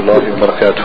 الله وبركاته.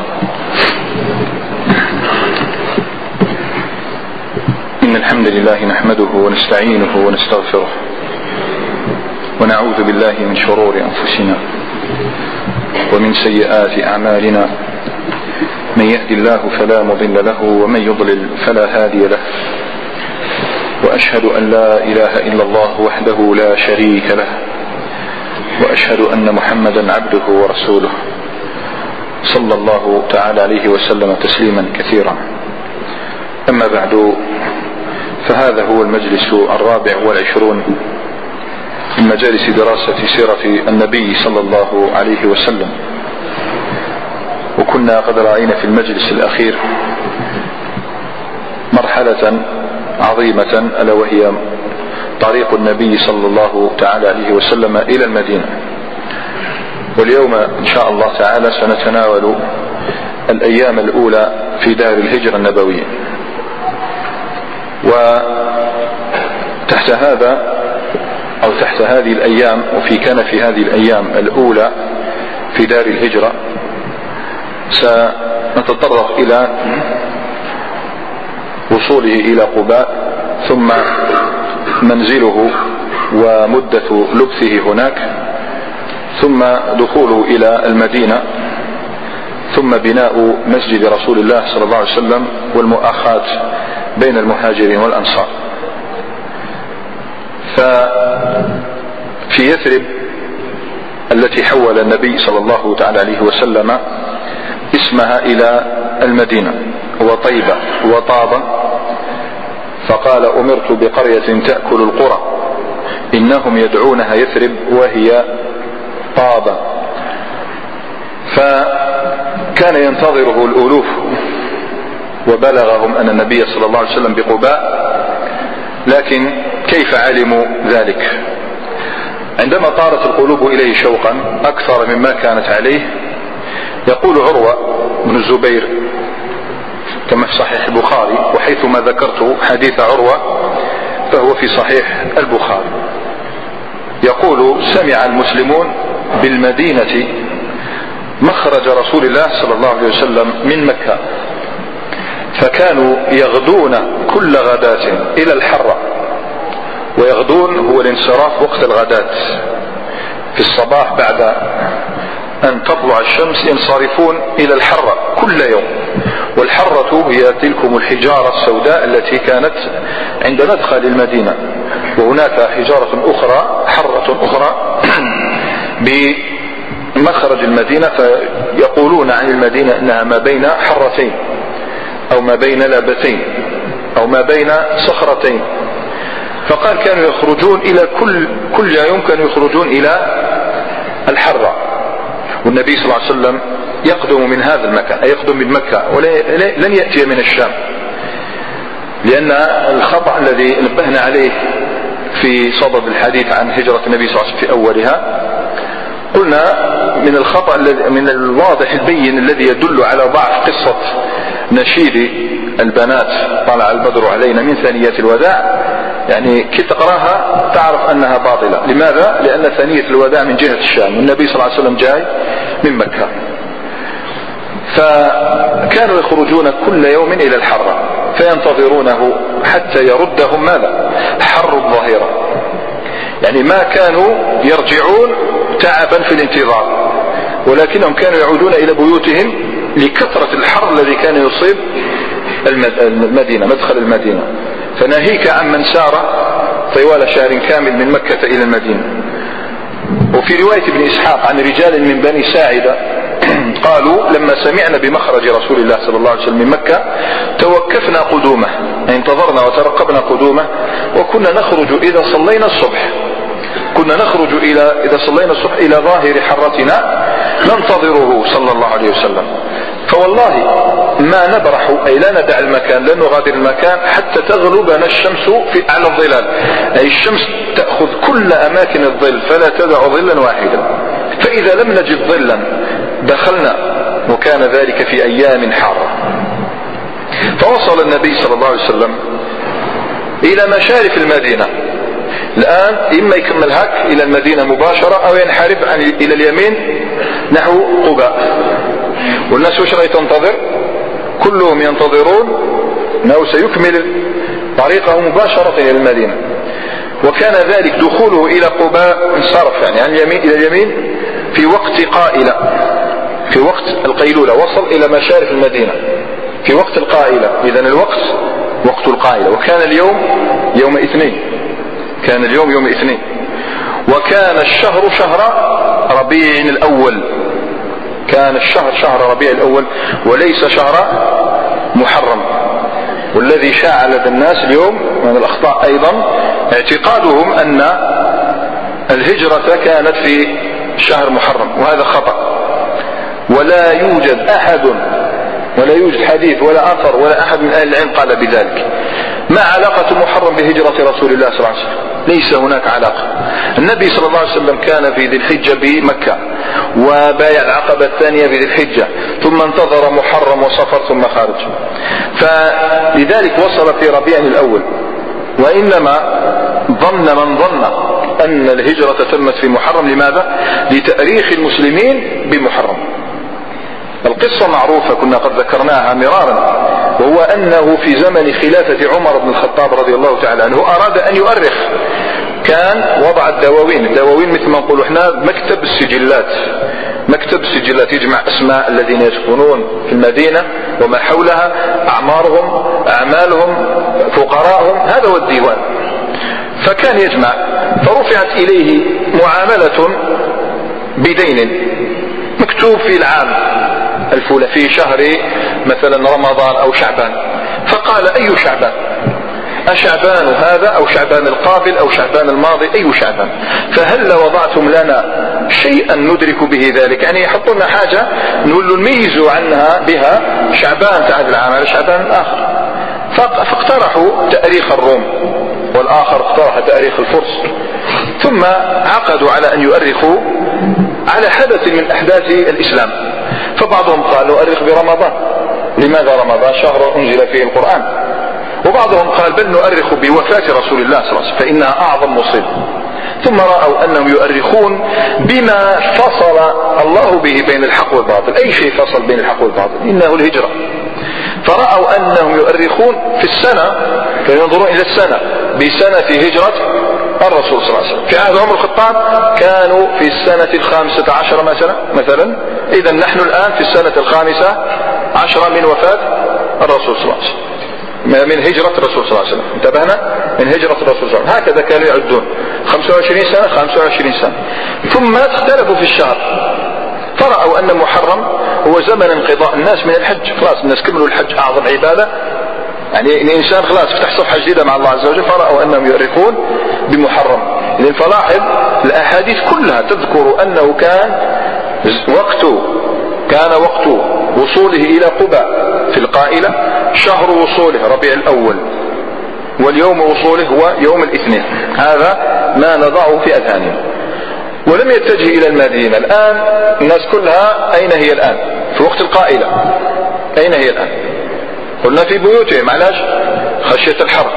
إن الحمد لله نحمده ونستعينه ونستغفره ونعوذ بالله من شرور أنفسنا ومن سيئات أعمالنا، من يهد الله فلا مضل له ومن يضلل فلا هادي له، وأشهد أن لا إله إلا الله وحده لا شريك له، وأشهد أن محمدا عبده ورسوله صلى الله تعالى عليه وسلم تسليما كثيرا. أما بعد، فهذا هو المجلس 24 من مجالس دراسة سيرة النبي صلى الله عليه وسلم، وكنا قد رأينا في المجلس الأخير مرحلة عظيمة ألا وهي طريق النبي صلى الله تعالى عليه وسلم إلى المدينة. واليوم إن شاء الله تعالى سنتناول الأيام الأولى في دار الهجرة النبوية. وتحت هذا أو تحت هذه الأيام، وفي كنف هذه الأيام الأولى في دار الهجرة، سنتطرق إلى وصوله إلى قباء، ثم منزله ومدة لبثه هناك، ثم دخوله إلى المدينة، ثم بناء مسجد رسول الله صلى الله عليه وسلم والمؤاخاة بين المهاجرين والأنصار. ففي يثرب التي حول النبي صلى الله تعالى عليه وسلم اسمها إلى المدينة وطيبة وطابة، فقال: أمرت بقرية تأكل القرى إنهم يدعونها يثرب وهي طابة. فكان ينتظره الألوف، وبلغهم أن النبي صلى الله عليه وسلم بقباء، لكن كيف علموا ذلك؟ عندما طارت القلوب إليه شوقا أكثر مما كانت عليه، يقول عروة بن الزبير كما في صحيح البخاري، وحيثما ذكرت حديث عروة فهو في صحيح البخاري، يقول: سمع المسلمون بالمدينة مخرج رسول الله صلى الله عليه وسلم من مكة، فكانوا يغدون كل غداة إلى الحرة. ويغدون هو الانصراف وقت الغداة، في الصباح بعد أن تطلع الشمس ينصرفون إلى الحرة كل يوم. والحرة هي تلكم الحجارة السوداء التي كانت عند مدخل المدينة، وهناك حجارة أخرى، حرة أخرى بمخرج المدينة، فيقولون عن المدينة أنها ما بين حرتين أو ما بين لابتين أو ما بين صخرتين. فقال: كانوا يخرجون إلى كل يوم كانوا يخرجون إلى الحرة، والنبي صلى الله عليه وسلم يقدم من هذا المكان، أي يقدم من مكة، ولن يأتي من الشام، لأن الخطأ الذي نبهنا عليه في صدد الحديث عن هجرة النبي صلى الله عليه وسلم في أولها، قلنا من الخطأ من الواضح البين الذي يدل على ضعف قصة نشيد البنات طلع البدر علينا من ثنيات الوداع، يعني كي تقراها تعرف أنها باطلة. لماذا؟ لأن ثنية الوداع من جهة الشام، والنبي صلى الله عليه وسلم جاي من مكة. فكانوا يخرجون كل يوم إلى الحرة فينتظرونه حتى يردهم ماذا؟ حر الظهيرة، يعني ما كانوا يرجعون تعبا في الانتظار، ولكنهم كانوا يعودون إلى بيوتهم لكثرة الحر الذي كان يصيب المدينة، مدخل المدينة. فناهيك عن من سار طوال شهر كامل من مكة إلى المدينة. وفي رواية ابن إسحاق عن رجال من بني ساعدة قالوا: لما سمعنا بمخرج رسول الله صلى الله عليه وسلم من مكة توقفنا قدومه، يعني انتظرنا وترقبنا قدومه، وكنا نخرج إذا صلينا الصبح، إذا صلينا الصبح إلى ظاهر حرتنا ننتظره صلى الله عليه وسلم. فوالله ما نبرح، أي لا ندع المكان، لا نغادر المكان حتى تغلبنا الشمس في أعلى الظلال، أي الشمس تأخذ كل أماكن الظل فلا تدع ظلا واحدا. فإذا لم نجد ظلا دخلنا، وكان ذلك في أيام حارة. فوصل النبي صلى الله عليه وسلم إلى مشارف المدينة. الآن إما يكمل هك إلى المدينة مباشرة، أو ينحرف إلى اليمين نحو قباء. والناس وش رأي تنتظر؟ كلهم ينتظرون أنه سيكمل طريقه مباشرة إلى المدينة. وكان ذلك دخوله إلى قباء انصرف يعني عن اليمين إلى اليمين في وقت قائلة، في وقت القيلولة، وصل إلى مشارف المدينة في وقت القائلة. إذن الوقت وقت القائلة. وكان اليوم يوم اثنين، كان اليوم يوم اثنين، وكان الشهر شهر ربيع الأول، كان الشهر شهر ربيع الأول وليس شهر محرم. والذي شاع لدى الناس اليوم من الأخطاء أيضا اعتقادهم أن الهجرة كانت في شهر محرم، وهذا خطأ. ولا يوجد أحد ولا يوجد حديث ولا أثر ولا أحد من أهل العلم قال بذلك. ما علاقة محرم بهجرة رسول الله صلى الله عليه وسلم؟ ليس هناك علاقة. النبي صلى الله عليه وسلم كان في ذي الحجة بمكة، وبايع العقبة الثانية في ذي الحجة، ثم انتظر محرم وصفر ثم خارج. فلذلك وصل في ربيع الأول. وإنما ظن من ظن أن الهجرة تمت في محرم. لماذا؟ لتأريخ المسلمين بمحرم. القصة معروفة كنا قد ذكرناها مرارا، وهو أنه في زمن خلافة عمر بن الخطاب رضي الله تعالى عنه أراد أن يؤرخ. كان وضع الدواوين مثل ما نقول احنا مكتب السجلات، مكتب السجلات يجمع أسماء الذين يسكنون في المدينة وما حولها، أعمارهم، أعمالهم، فقراءهم، هذا هو الديوان. فكان يجمع، فرفعت إليه معاملة بدين مكتوب في العام الفولى في شهر مثلا رمضان أو شعبان. فقال: أي شعبان؟ أشعبان هذا أو شعبان القابل أو شعبان الماضي؟ أي شعبان؟ فهل وضعتم لنا شيئا ندرك به ذلك؟ يعني يحطوا لنا حاجة نقول له نميزوا عنها بها شعبان تاع هذا العام على شعبان الآخر. فاقترحوا تاريخ الروم، والآخر اقترح تاريخ الفرس. ثم عقدوا على أن يؤرخوا على حدث من أحداث الإسلام. فبعضهم قال نؤرخ برمضان. لماذا رمضان؟ شهر أنزل فيه القرآن. وبعضهم قال بل نؤرخ بوفاة رسول الله صلى الله عليه وسلم فإنها أعظم مصيبة. ثم رأوا أنهم يؤرخون بما فصل الله به بين الحق والباطل. أي شيء فصل بين الحق والباطل؟ إنه الهجرة. فرأوا أنهم يؤرخون في السنة، فينظرون إلى السنة بسنة هجرة الرسول صلى الله عليه وسلم. في عهد عمر الخطاب كانوا في السنة 15 مثلا. إذا نحن الآن في السنة 15 من وفاة الرسول صلى الله عليه وسلم، من هجرة الرسول صلى الله عليه وسلم. انتبهنا؟ من هجرة الرسول صلى الله عليه وسلم. هكذا كانوا يعدون 25 سنة 25 سنة. ثم اختلفوا في الشهر، فرأوا أن محرم هو زمن انقضاء الناس من الحج. خلاص الناس كملوا الحج، أعظم عبادة، يعني الإنسان خلاص فتح صفحة جديدة مع الله عز وجل. فرأوا أنهم يؤرخون بمحرم. لأن فلاحظ الأحاديث كلها تذكر أنه كان وقت وصوله إلى قباء في القائلة شهر وصوله ربيع الأول، واليوم وصوله هو يوم الاثنين. هذا ما نضعه في أذهاننا. ولم يتجه إلى المدينة. الآن الناس كلها أين هي الآن؟ في وقت القائلة أين هي الآن؟ قلنا في بيوتهم. علاش؟ خشية الحرب.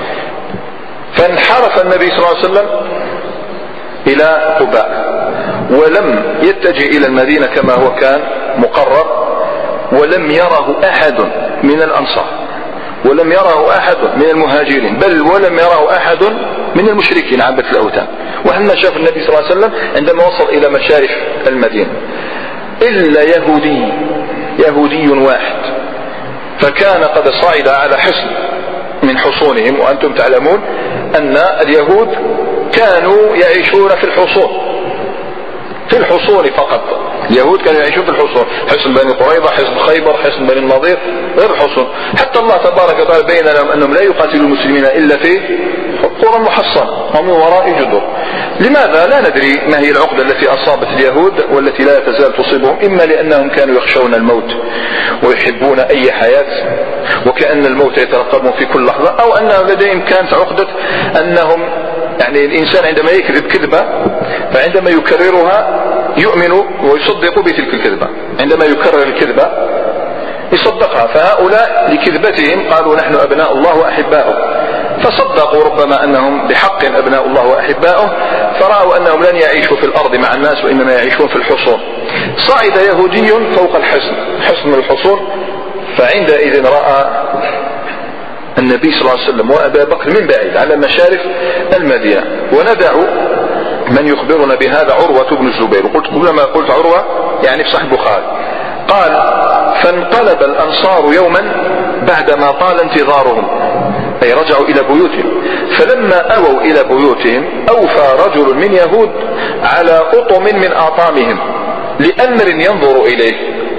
فانحرف النبي صلى الله عليه وسلم إلى قباء، ولم يتجه إلى المدينة كما هو كان مقرر. ولم يره أحد من الأنصار، ولم يره أحد من المهاجرين، بل ولم يره أحد من المشركين عبدة الأوثان. وحنا شاف النبي صلى الله عليه وسلم عندما وصل إلى مشارف المدينة إلا يهودي واحد، فكان قد صعد على حصن من حصونهم. وأنتم تعلمون أن اليهود كانوا يعيشون في الحصون فقط. اليهود كانوا يعيشون في الحصون، حصن بني قريظة، حصن خيبر، حصن بني النضير، غير الحصون. حتى الله تبارك وتعالى بين لهم أنهم لا يقاتلوا المسلمين إلا في قرى محصنة ومن وراء جدر. لماذا؟ لا ندري ما هي العقدة التي أصابت اليهود والتي لا تزال تصيبهم. إما لأنهم كانوا يخشون الموت ويحبون أي حياة، وكأن الموت يترقبهم في كل لحظة، أو أنهم لديهم كانت عقدة أنهم يعني الإنسان عندما يكذب كذبة فعندما يكررها يؤمن ويصدق بتلك الكذبة. عندما يكرر الكذبة يصدقها. فهؤلاء لكذبتهم قالوا نحن أبناء الله وأحباؤه، فصدقوا ربما أنهم بحق أبناء الله وأحباؤه، فرأوا أنهم لن يعيشوا في الأرض مع الناس وإنما يعيشون في الحصون. صعد يهودي فوق الحصن، حصن الحصون، فعندئذ رأى النبي صلى الله عليه وسلم وأبا بكر من بعيد على مشارف المدينة. وندع من يخبرنا بهذا عروة بن الزبير، وقلت كلما قلت عروة يعني في صحيح البخاري. قال: فانقلب الأنصار يوما بعدما طال انتظارهم، أي رجعوا إلى بيوتهم، فلما أووا إلى بيوتهم أوفى رجل من يهود على أطم من أطامهم لأمر ينظر إليه،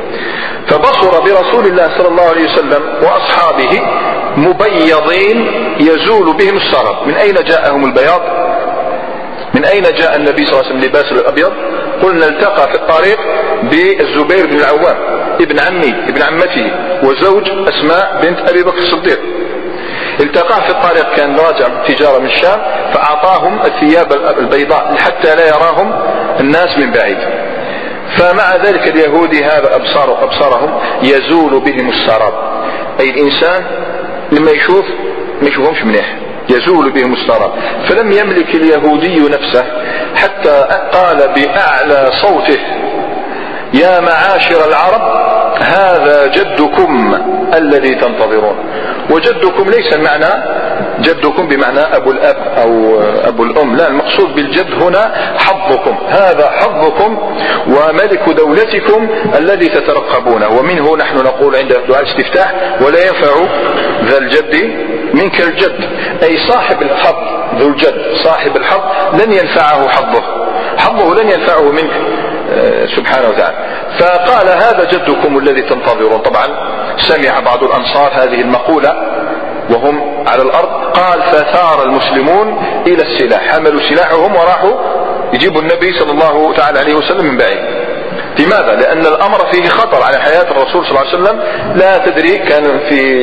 فبصر برسول الله صلى الله عليه وسلم وأصحابه مبيضين يزول بهم السرب. من أين جاءهم البياض؟ من أين جاء النبي صلى الله عليه وسلم لباس الأبيض؟ قلنا التقى في الطريق بالزبير بن العوام ابن عمته وزوج أسماء بنت أبي بكر الصديق. التقاه في الطريق، كان راجع بالتجارة من الشام، فأعطاهم الثياب البيضاء حتى لا يراهم الناس من بعيد. فمع ذلك اليهودي هذا أبصارهم يزول بهم السراب، أي الإنسان لما يشوف ما يشوفهمش منيح، يزول بهم السراب. فلم يملك اليهودي نفسه حتى قال بأعلى صوته: يا معاشر العرب، هذا جدكم الذي تنتظرون. وجدكم ليس المعنى جدكم بمعنى أبو الأب أو أبو الأم، لا، المقصود بالجد هنا حظكم، هذا حظكم وملك دولتكم الذي تترقبونه. ومنه نحن نقول عند دعاء الاستفتاح: ولا ينفع ذا الجد منك الجد، أي صاحب الحظ ذو الجد، صاحب الحظ لن ينفعه حظه لن ينفعه منك سبحانه وتعالى. فقال: هذا جدكم الذي تنتظرون. طبعا سمع بعض الأنصار هذه المقولة وهم على الأرض، قال: فثار المسلمون إلى السلاح، حملوا سلاحهم وراحوا يجيبوا النبي صلى الله تعالى عليه وسلم من بعيد. لماذا؟ لأن الأمر فيه خطر على حياة الرسول صلى الله عليه وسلم، لا تدري، كان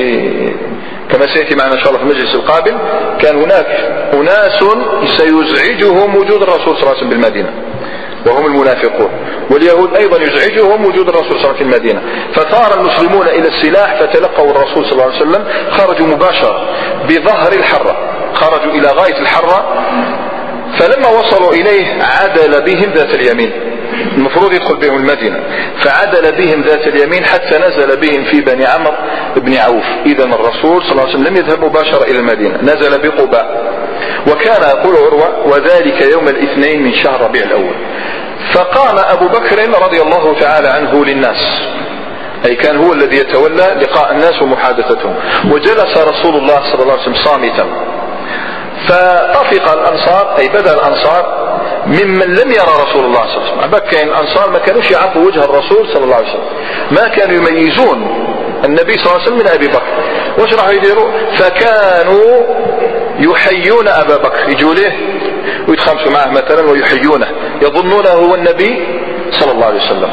كما سيأتي معنا إن شاء الله في المجلس القابل، كان هناك أناس سيزعجهم وجود الرسول صلى الله عليه وسلم بالمدينة، وهم المنافقون، واليهود أيضا يزعجهم وجود الرسول صلى الله عليه وسلم في المدينة. فثار المسلمون إلى السلاح فتلقوا الرسول صلى الله عليه وسلم، خرجوا مباشرة بظهر الحرة، خرجوا إلى غاية الحرة. فلما وصلوا إليه عدل بهم ذات اليمين، المفروض يدخل بهم المدينة، فعدل بهم ذات اليمين حتى نزل بهم في بني عمرو بن عوف. إذا الرسول صلى الله عليه وسلم لم يذهب مباشرة إلى المدينة، نزل بقباء. وكان يقول عروة: وذلك يوم الاثنين من شهر ربيع الأول. فقام أبو بكر رضي الله تعالى عنه للناس، أي كان هو الذي يتولى لقاء الناس ومحادثتهم، وجلس رسول الله صلى الله عليه وسلم صامتا. فطفق الأنصار، أي بدأ الأنصار ممن لم يرى رسول الله صلى الله عليه وسلم. كان الأنصار ما كانوش يعرفوا وجه الرسول صلى الله عليه وسلم، ما كانوا يميزون النبي صلى الله عليه وسلم من أبي بكر. وش راح يديروا؟ فكانوا يحيون أبا بكر، يجوا له ويتخمسوا معه مثلا ويحيونه، يظنونه هو النبي صلى الله عليه وسلم.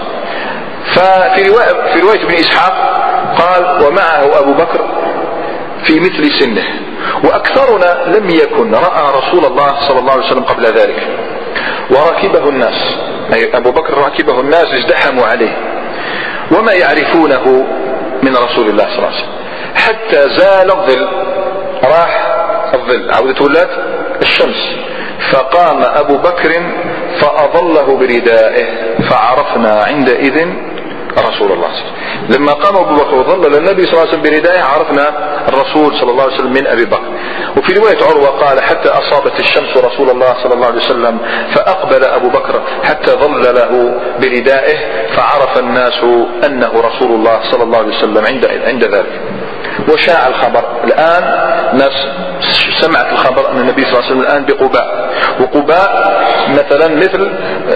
في رواية ابن إسحاق قال: ومعه أبو بكر في مثل سنه، وأكثرنا لم يكن رأى رسول الله صلى الله عليه وسلم قبل ذلك. وركبه الناس، أي أبو بكر ركبه الناس، ازدحموا عليه وما يعرفونه من رسول الله صلى الله عليه وسلم، حتى زال الظل، راح الظل، عودت ولات الشمس. فقام أبو بكر فأظله بردائه، فعرفنا عندئذ رسول الله صلى الله عليه وسلم. لما قام أبو بكر وظلل النبي صلى الله عليه وسلم بردائه عرفنا الرسول صلى الله عليه وسلم من أبي بكر. وفي رواية عروة قال: حتى أصابت الشمس رسول الله صلى الله عليه وسلم، فأقبل أبو بكر حتى ظلله بردائه، فعرف الناس أنه رسول الله صلى الله عليه وسلم عند ذلك. وشاع الخبر الآن، ناس سمعت الخبر أن النبي صلى الله عليه وسلم الآن بقباء، وقباء مثلا مثل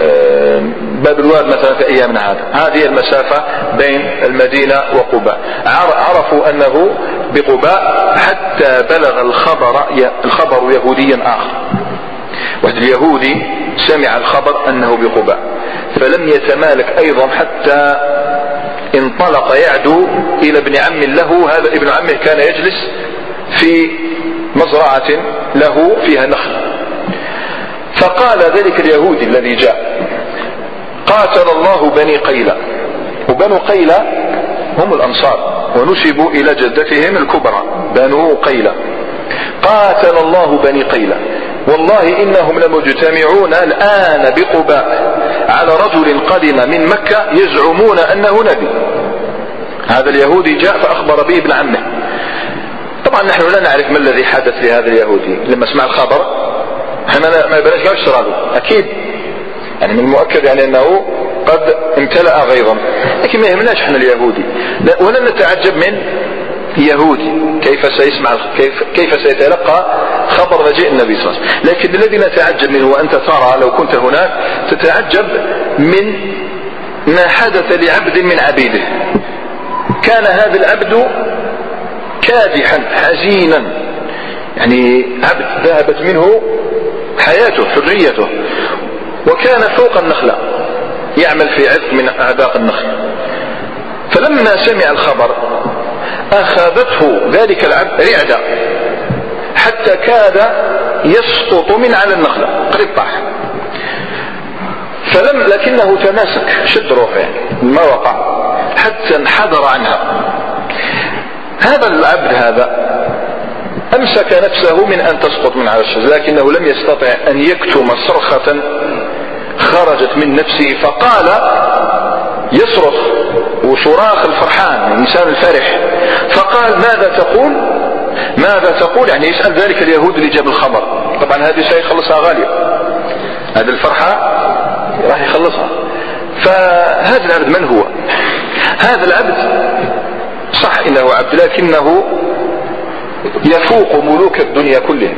باب الواد مثلا في أيامنا هذه المسافة بين المدينة وقباء. عرفوا أنه بقباء حتى بلغ الخبر يهوديا آخر، واحد اليهودي سمع الخبر أنه بقباء، فلم يتمالك أيضا حتى انطلق يعدو إلى ابن عم له. هذا ابن عمه كان يجلس في مزرعة له فيها نخل. فقال ذلك اليهودي الذي جاء: قاتل الله بني قيلة. وبنو قيلة هم الأنصار، ونسبوا إلى جدتهم الكبرى بنو قيلة. قاتل الله بني قيلة، والله إنهم لمجتمعون الآن بقباء على رجل قدم من مكة يزعمون أنه نبي. هذا اليهودي جاء فأخبر به ابن عمه. طبعا نحن لا نعرف ما الذي حدث لهذا اليهودي لما سمع الخبر. احنا ما بلاش قال اشتراله اكيد، يعني من المؤكد يعني انه قد امتلأ غيظا، لكن ما يهمناش احنا اليهودي، ولن نتعجب من يهودي كيف سيسمع كيف سيتلقى خبر مجيء النبي صلى الله عليه وسلم. لكن الذي نتعجب منه، وانت ترى لو كنت هناك تتعجب من ما حدث لعبد من عبيده. كان هذا العبد كادحا حزينا، يعني عبد ذهبت منه حياته حريته، وكان فوق النخلة يعمل في عذق من أعذاق النخل. فلما سمع الخبر أخذته ذلك العبد رعدة حتى كاد يسقط من على النخلة، قريب طاح. لكنه تماسك، شد روحه ما وقع حتى انحدر عنها. هذا العبد هذا أمسك نفسه من أن تسقط من على الشجرة، لكنه لم يستطع أن يكتم صرخة خرجت من نفسه، فقال يصرخ وصراخ الفرحان، الإنسان الفرح، فقال ماذا تقول؟ ماذا تقول؟ يعني يسأل ذلك اليهود اللي جاب الخبر. طبعا هذه سيخلصها غالية، هذه الفرحة راح يخلصها. فهذا العبد من هو؟ هذا العبد صح إنه عبد، لكنه يفوق ملوك الدنيا كلها.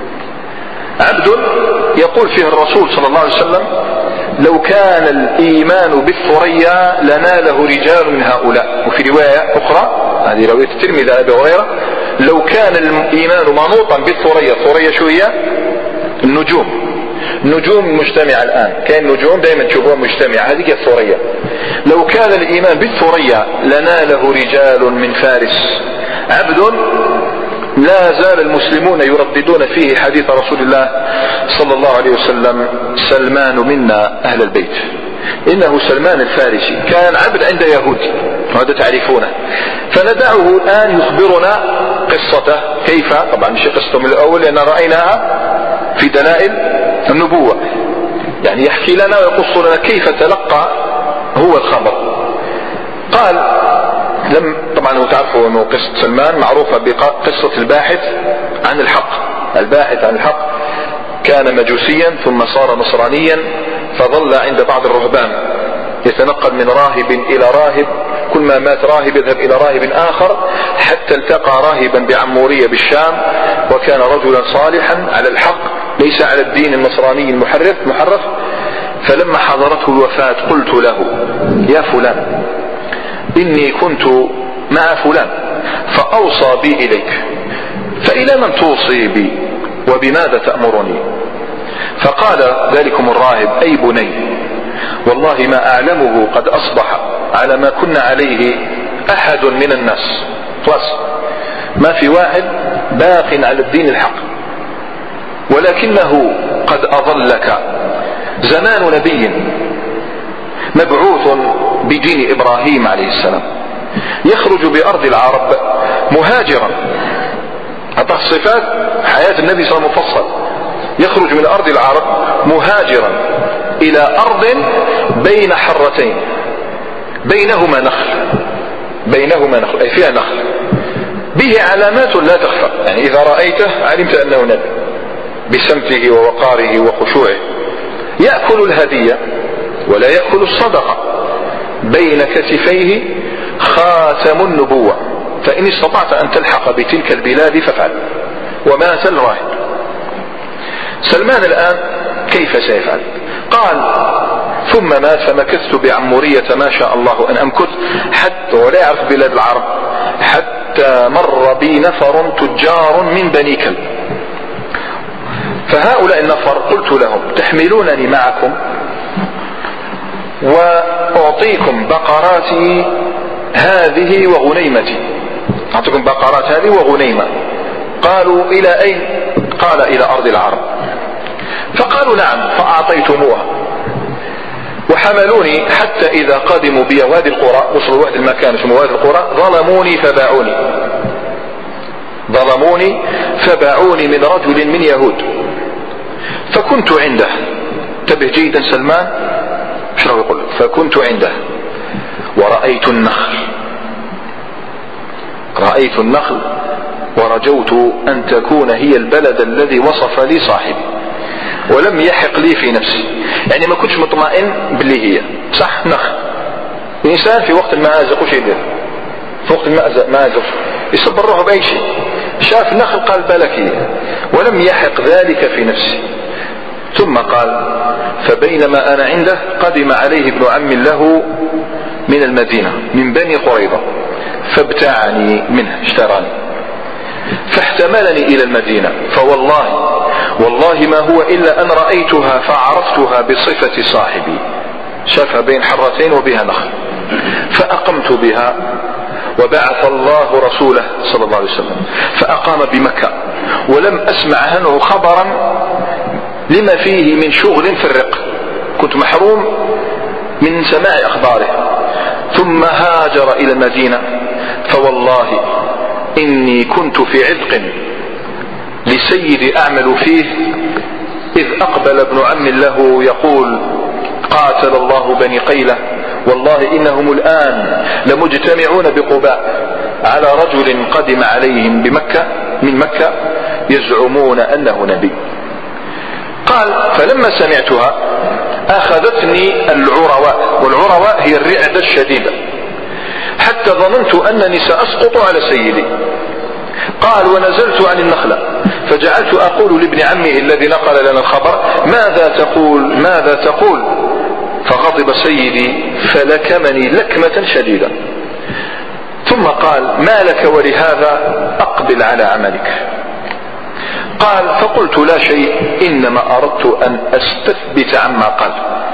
عبد يقول فيه الرسول صلى الله عليه وسلم لو كان الإيمان بالثريا لناله رجال من هؤلاء. وفي رواية أخرى، هذه رواية الترمذي عن أبي هريرة، لو كان الإيمان منوطا بالثريا. الثريا شو هي؟ النجوم، نجوم مجتمعة الآن، كان نجوم دائما تشوفوها مجتمعة، هذه هي الثريا. لو كان الإيمان بالثريا لناله رجال من فارس. عبد لا زال المسلمون يرددون فيه حديث رسول الله صلى الله عليه وسلم سلمان منا أهل البيت. إنه سلمان الفارسي كان عبد عند يهودي، وهذا تعرفونه. فندعه الآن يخبرنا قصته، كيف، طبعا مش قصته من الأول لأن رأيناها في دلائل النبوة، يعني يحكي لنا ويقص لنا كيف تلقى هو الخبر. قال طبعا تعرفوا أنه قصة سلمان معروفة بقصة الباحث عن الحق. الباحث عن الحق كان مجوسيا ثم صار نصرانيا، فظل عند بعض الرهبان يتنقل من راهب إلى راهب، كل ما مات راهب يذهب إلى راهب آخر، حتى التقى راهبا بعمورية بالشام، وكان رجلا صالحا على الحق ليس على الدين النصراني المحرف. فلما حضرته الوفاة قلت له يا فلان إني كنت مع فلان فأوصى بي إليك، فإلى من توصي بي وبماذا تأمرني؟ فقال ذلكم الراهب أي بني والله ما أعلمه قد أصبح على ما كنا عليه أحد من الناس، خلاص ما في واحد باق على الدين الحق، ولكنه قد أظلك زمان نبي مبعوث بدين إبراهيم عليه السلام يخرج بأرض العرب مهاجرا. هذا صفات حياة النبي صلى الله عليه وسلم مفصل، يخرج من أرض العرب مهاجرا إلى أرض بين حرتين بينهما نخل أي فيها نخل به علامات لا تخفى، يعني إذا رأيته علمت أنه نبي بسمته ووقاره وخشوعه. يأكل الهدية ولا يأكل الصدقة، بين كتفيه خاتم النبوة، فإن استطعت أن تلحق بتلك البلاد فافعل. ومات الراهب. سلمان الآن كيف سيفعل؟ قال ثم مات فمكثت بعمورية ما شاء الله أن أمكث حتى، ولا يعرف بلاد العرب، حتى مر بي نفر تجار من بني كلب. فهؤلاء النفر قلت لهم تحملونني معكم وأعطيكم بقراتي هذه وغنيمتي، أعطيكم بقرات هذه وغنيمة. قالوا إلى أين؟ قال إلى أرض العرب. فقالوا نعم، فأعطيتموها وحملوني حتى إذا قدموا بي وادي القرى، وصلوا وادي المكان اسمه وادي القرى، ظلموني فباعوني من رجل من يهود، فكنت عنده. انتبه جيدا سلمان، شنو يقول؟ فكنت عنده ورأيت النخل ورجوت أن تكون هي البلد الذي وصف لي صاحبي ولم يحق لي في نفسي، يعني ما كنتش مطمئن باللي هي صح نخل. الإنسان في وقت المآزق وش يدير؟ في وقت المآزق يصبر روحه بأي شيء، شاف النخل قال بالك هي، ولم يحق ذلك في نفسي. ثم قال فبينما أنا عنده قدم عليه ابن عم له من المدينة من بني قريظة فابتاعني منه، اشتراني، فاحتملني إلى المدينة، فوالله ما هو إلا أن رأيتها فعرفتها بصفة صاحبي، شافها بين حرتين وبها نخل، فأقمت بها وبعث الله رسوله صلى الله عليه وسلم فأقام بمكة، ولم أسمع عنه خبرا لما فيه من شغل في الرق، كنت محروم من سماع أخباره. ثم هاجر إلى المدينة، فوالله إني كنت في عتق لسيد أعمل فيه إذ أقبل ابن عم له يقول قاتل الله بني قيلة، والله إنهم الآن لمجتمعون بقباء على رجل قدم عليهم من مكة يزعمون أنه نبي. قال فلما سمعتها أخذتني العرواء، والعرواء هي الرعدة الشديدة، حتى ظننت أنني سأسقط على سيدي. قال ونزلت عن النخلة فجعلت أقول لابن عمه الذي نقل لنا الخبر ماذا تقول؟ فغضب سيدي فلكمني لكمة شديدة، ثم قال ما لك ولهذا؟ أقبل على عملك. قال فقلت لا شيء، إنما أردت أن أستثبت عما قال.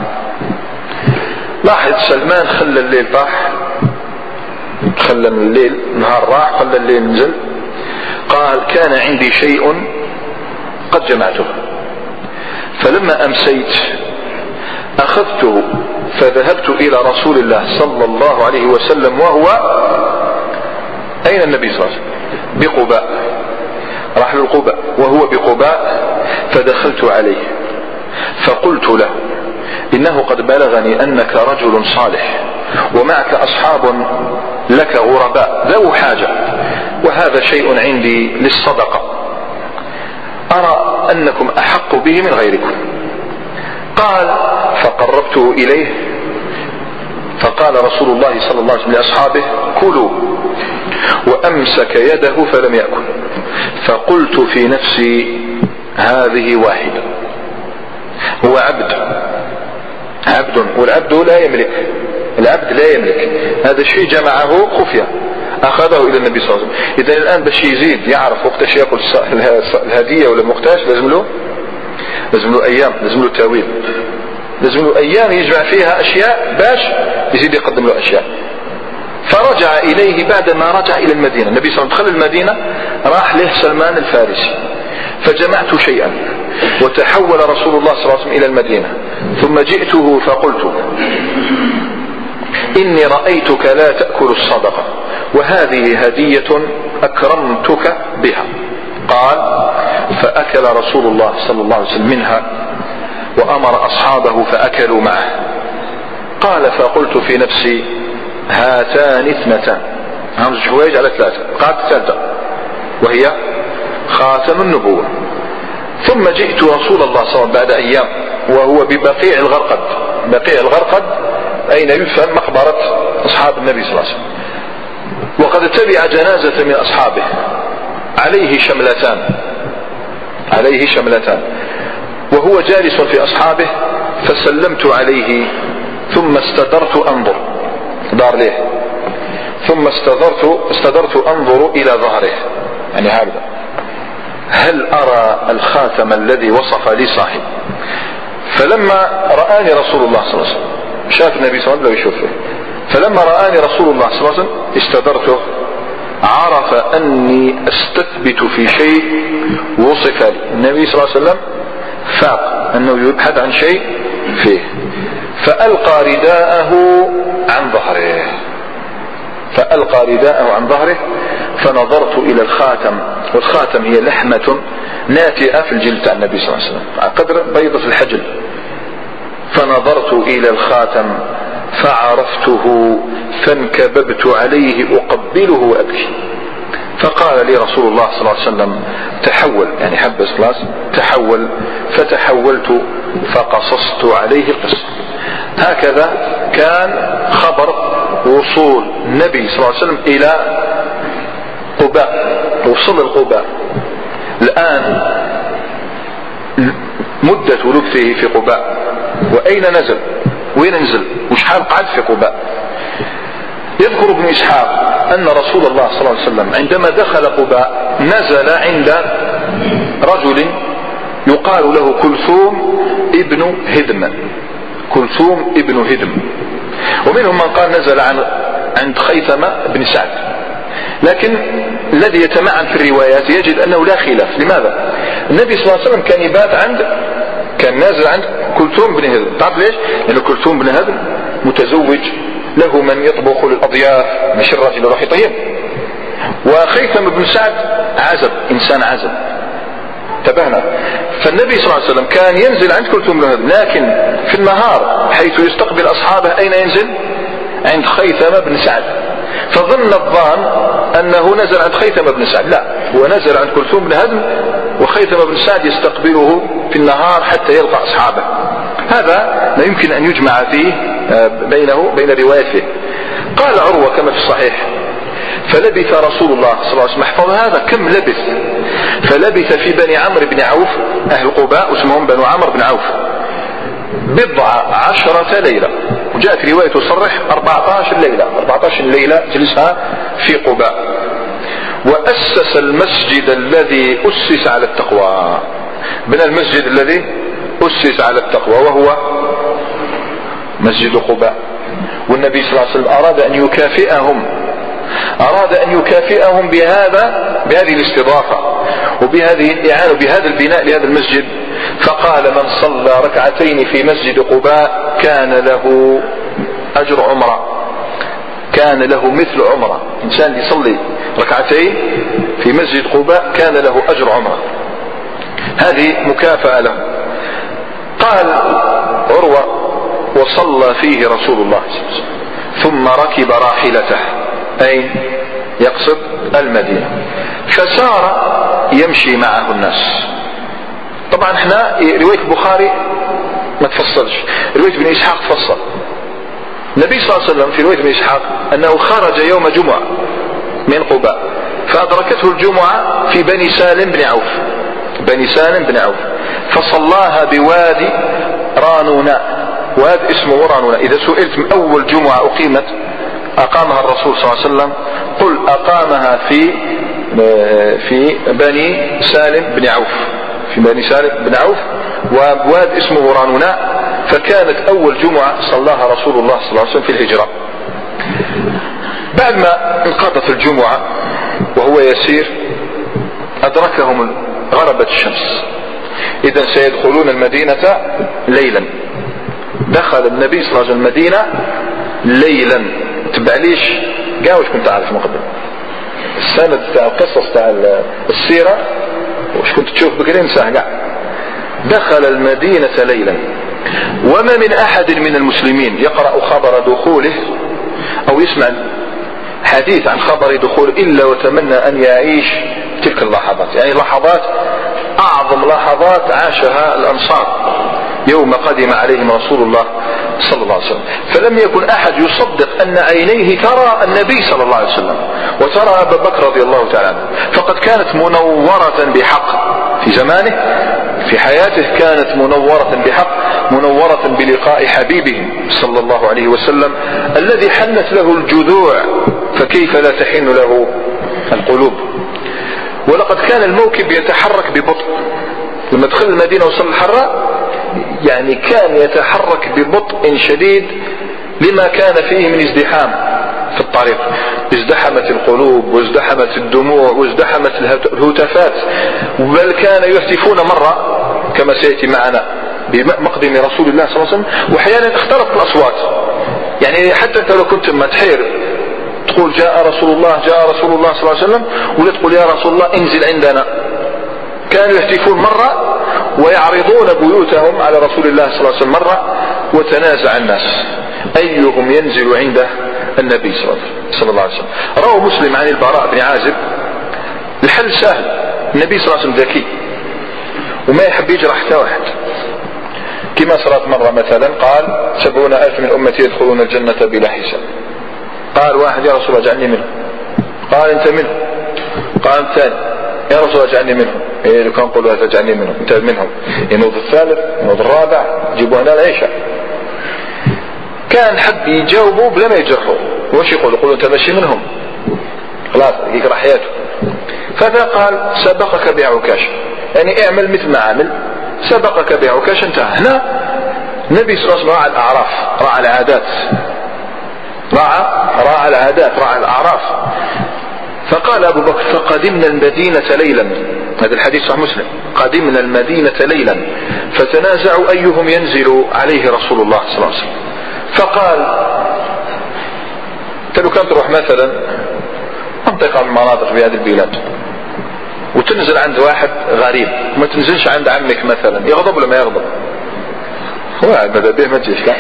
لاحظ سلمان خلى الليل طاح، خلى الليل نهار راح، خلى الليل نزل. قال كان عندي شيء قد جمعته، فلما أمسيت أخذته فذهبت إلى رسول الله صلى الله عليه وسلم، وهو أين النبي صلى الله عليه وسلم؟ بقباء، راح للقباء وهو بقباء، فدخلت عليه فقلت له إنه قد بلغني أنك رجل صالح ومعك أصحاب لك غرباء ذو حاجة، وهذا شيء عندي للصدقة، أرى أنكم أحق به من غيركم. قال فقربته إليه فقال رسول الله صلى الله عليه وسلم لأصحابه كلوا، وأمسك يده فلم يأكل. فقلت في نفسي هذه واحدة، هو عبد والعبد لا يملك، العبد لا يملك، هذا الشيء جمعه خفية أخذه إلى النبي صلى الله عليه وسلم. إذن الآن باش يزيد يعرف وقتاش يأكل الهدية ولا مقتاش لازم له أيام، لازم له تاويل، لازم له أيام يجمع فيها أشياء باش يزيد يقدم له أشياء. فرجع إليه بعدما رجع إلى المدينة، النبي صلى الله عليه وسلم دخل المدينة، راح له سلمان الفارسي، فجمعت شيئا وتحول رسول الله صلى الله عليه وسلم إلى المدينة، ثم جئته فقلت إني رأيتك لا تأكل الصدقة وهذه هدية أكرمتك بها. قال فأكل رسول الله صلى الله عليه وسلم منها وأمر أصحابه فأكلوا معه. قال فقلت في نفسي هاتان اثنتان، همز حوايج على ثلاثة، قالت ثالثة وهي خاتم النبوة. ثم جئت رسول الله صلى الله عليه وسلم بعد أيام وهو ببقيع الغرقد، بقيع الغرقد أين يدفن مقبرة أصحاب النبي صلى الله عليه وسلم، وقد تبع جنازة من أصحابه عليه شملتان، وهو جالس في أصحابه، فسلمت عليه ثم استدرت أنظر، دار ليه، ثم استدرت أنظر إلى ظهره، يعني هذا هل أرى الخاتم الذي وصف لي صاحب. فلما رآني رسول الله صلى الله عليه وسلم، شاف النبي صلى الله عليه وسلم يشوفه، فلما رآني رسول الله صلى الله عليه وسلم استدرته، عرف أني أستثبت في شيء وصف لي. النبي صلى الله عليه وسلم فاق أنه يبحث عن شيء فيه، فألقى رداءه عن ظهره، فنظرت إلى الخاتم، والخاتم هي لحمة ناتئة في الجلد عن النبي صلى الله عليه وسلم على قدر بيضة الحجل، فنظرت إلى الخاتم فعرفته فانكببت عليه أقبله وأبكي. فقال لي رسول الله صلى الله عليه وسلم تحول، يعني حبس خلاص، تحول. فتحولت فقصصت عليه القصة. هكذا كان خبر وصول النبي صلى الله عليه وسلم إلى قباء، وصل القباء. الآن مدة لبثه في قباء، وأين نزل، وين نزل، وشحال قعد في قباء. يذكر ابن إسحاق أن رسول الله صلى الله عليه وسلم عندما دخل قباء نزل عند رجل يقال له كلثوم ابن هدم، كلثوم ابن هدم. ومنهم من قال نزل عند خيثمة بن سعد، لكن الذي يتمعن في الروايات يجد أنه لا خلاف. لماذا؟ النبي صلى الله عليه وسلم كان نازل عند كلثوم بن هدم. تعرف ليش؟ لأن كلثوم بن هدم متزوج، له من يطبخ للأضياف، مش الرجل راح يطيب. وخيثم بن سعد عزب، إنسان عزب، انتبهنا. فالنبي صلى الله عليه وسلم كان ينزل عند كلثوم بن هدم، لكن في النهار حيث يستقبل أصحابه أين ينزل؟ عند خيثم بن سعد. فظن الظان أنه نزل عند خيثم بن سعد، لا، هو نزل عند كلثوم بن هدم، وخيثم بن سعد يستقبله في النهار حتى يلقى أصحابه. هذا لا يمكن أن يجمع فيه بين روايته. قال عروة كما في الصحيح فلبث رسول الله صلى الله عليه وسلم، احفظ هذا كم لبث، فلبث في بني عمرو بن عوف، أهل قباء اسمهم بنو عمرو بن عوف، 10 ليلة. وجاءت رواية تصرح 14 ليلة، 14 ليلة جلسها في قباء. وأسس المسجد الذي أسس على التقوى، بنى المسجد الذي أسس على التقوى وهو مسجد قباء. والنبي صلى الله عليه وسلم أراد أن يكافئهم بهذه الاستضافة وبهذه الإعانة وبهذا البناء لهذا المسجد. فقال من صلى ركعتين في مسجد قباء كان له أجر عمرة، كان له مثل عمرة. إنسان يصلي ركعتين في مسجد قباء كان له أجر عمرة، هذه مكافأة له. قال عروة وصلى فيه رسول الله صلى الله عليه وسلم ثم ركب راحلته، أي يقصد المدينة، فسار يمشي معه الناس. طبعا احنا رواية البخاري ما تفصلش، رواية ابن إسحاق تفصل. النبي صلى الله عليه وسلم في رواية ابن إسحاق أنه خرج يوم جمعة من قباء فأدركته الجمعة في بني سالم بن عوف، فصلاها بوادي رانوناء. واد اسمه رانوناء. إذا سئلت من أول جمعة أقامها الرسول صلى الله عليه وسلم قل أقامها في بني سالم بن عوف، وواد اسمه رانوناء، فكانت أول جمعة صلاها رسول الله صلى الله عليه وسلم في الهجرة. بعد ما انقضت الجمعة وهو يسير أدركهم غربت الشمس، إذا سيدخلون المدينة ليلا. دخل النبي صلى الله عليه وسلم المدينة ليلا. تبعليش قاوش كنت عارف مقدم السند تاع القصص تاع السيرة، وش كنت تشوف بقرين ساعة. دخل المدينة ليلا، وما من أحد من المسلمين يقرأ خبر دخوله أو يسمع حديث عن خبر دخول إلا وتمنى أن يعيش تلك اللحظات، يعني لحظات أعظم لحظات عاشها الأنصار يوم قدم عليهم رسول الله صلى الله عليه وسلم. فلم يكن أحد يصدق أن عينيه ترى النبي صلى الله عليه وسلم وترى أبا بكر رضي الله تعالى عنه، فقد كانت منورة بحق في زمانه، في حياته كانت منورة بحق، منورة بلقاء حبيبه صلى الله عليه وسلم الذي حنت له الجذوع، فكيف لا تحن له القلوب. ولقد كان الموكب يتحرك ببطء، لما دخل المدينة وصل الحراء يعني كان يتحرك ببطء شديد لما كان فيه من ازدحام في الطريق. ازدحمت القلوب وازدحمت الدموع وازدحمت الهتافات، بل كانوا يهتفون مرة كما سيأتي معنا بمقدم رسول الله صلى الله عليه وسلم، وأحيانا اختلط الأصوات، يعني حتى انت لو كنت ما تحير تقول جاء رسول الله صلى الله عليه وسلم، ولا تقول يا رسول الله انزل عندنا. كانوا يهتفون مرة ويعرضون بيوتهم على رسول الله صلى الله عليه وسلم مرة، وتنازع الناس أيهم ينزل عنده النبي صلى الله عليه وسلم. روى مسلم عن البراء بن عازب الحل سهل، النبي صلى الله عليه وسلم ذكي وما يحب يجرح حتى واحد، كما صارت مرة مثلا قال 70,000 من أمتي يدخلون الجنة بلا حساب. قال واحد يا رسول الله اجعلني منهم، قال انت منهم، قال الثاني يا رسول الله اجعلني منهم، لو كان قولوا هذا اجعلني منهم انت منهم، ينوض الثالث ينوض الرابع جيبوا هنا العيشة. كان حب يجاوبوا بلا ما يجرحوا، وش يقولوا انت ماشي منهم خلاص يكره حياته. فذا قال سبقك بعكاش، يعني اعمل مثل ما عمل، سبقك بعكاش انتهى. هنا النبي صلى الله عليه وسلم راعى الأعراف، راعى العادات، راعى العادات، راعى الأعراف. فقال أبو بكر فقدمنا المدينة ليلا، هذا الحديث صحيح مسلم، قدمنا المدينة ليلا فتنازعوا أيهم ينزل عليه رسول الله صلى الله عليه وسلم. فقال لو كانت تروح مثلا منطقة من المناطق في هذه البلاد وتنزل عند واحد غريب وما تنزلش عند عمك مثلا، يغضب ولا ما يغضب؟ واحد ماذا به ما تجيش لا.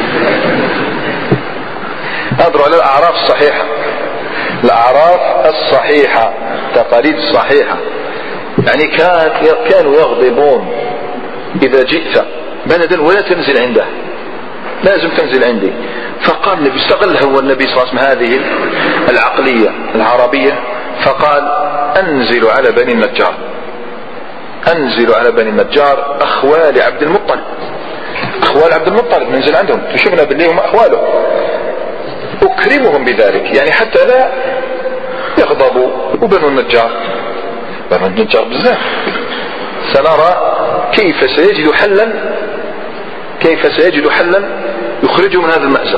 انظروا على الأعراف الصحيحة، الأعراف الصحيحة، تقاليد الصحيحة. يعني كانوا يغضبون إذا جئت بلدا ولا تنزل عنده، لازم تنزل عندي. فقال النبي استغلها هو النبي صلى الله عليه وسلم هذه العقلية العربية، فقال انزلوا على بني النجار، انزلوا على بني النجار اخوال عبد المطلب، اخوال عبد المطلب ننزل عندهم، تشوفنا بالليل هم اخواله، اكرمهم بذلك، يعني حتى لا يغضبوا. وبنو النجار، بنو النجار بزاف، سنرى كيف سيجد حلا يخرجه من هذا المأزق.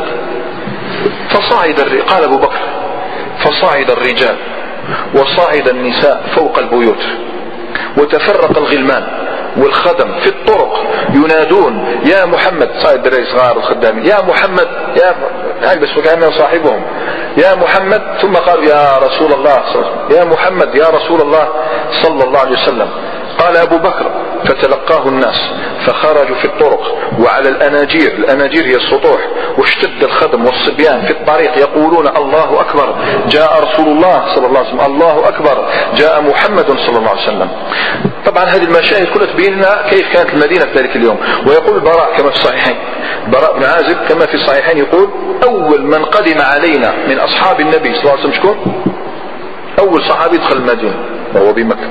قال أبو بكر فصعد الرجال وصعد النساء فوق البيوت، وتفرق الغلمان والخدم في الطرق ينادون يا محمد، صايد دري صغار الخدامين، يا محمد يا بس وكانوا صاحبهم يا محمد، ثم قالوا يا رسول الله يا محمد يا رسول الله صلى الله عليه وسلم. قال أبو بكر فتلقاه الناس فخرجوا في الطرق وعلى الأناجير، الأناجير هي السطوح، واشتد الخدم والصبيان في الطريق يقولون الله أكبر جاء رسول الله صلى الله عليه وسلم، الله أكبر جاء محمد صلى الله عليه وسلم. طبعا هذه المشاهد كلها تبين لنا كيف كانت المدينة في ذلك اليوم. ويقول البراء كما في الصحيحين، براء بن عازب كما في الصحيحين يقول أول من قدم علينا من أصحاب النبي صلى الله عليه وسلم شكون؟ أول صحابي يدخل المدينة وهو بمكة.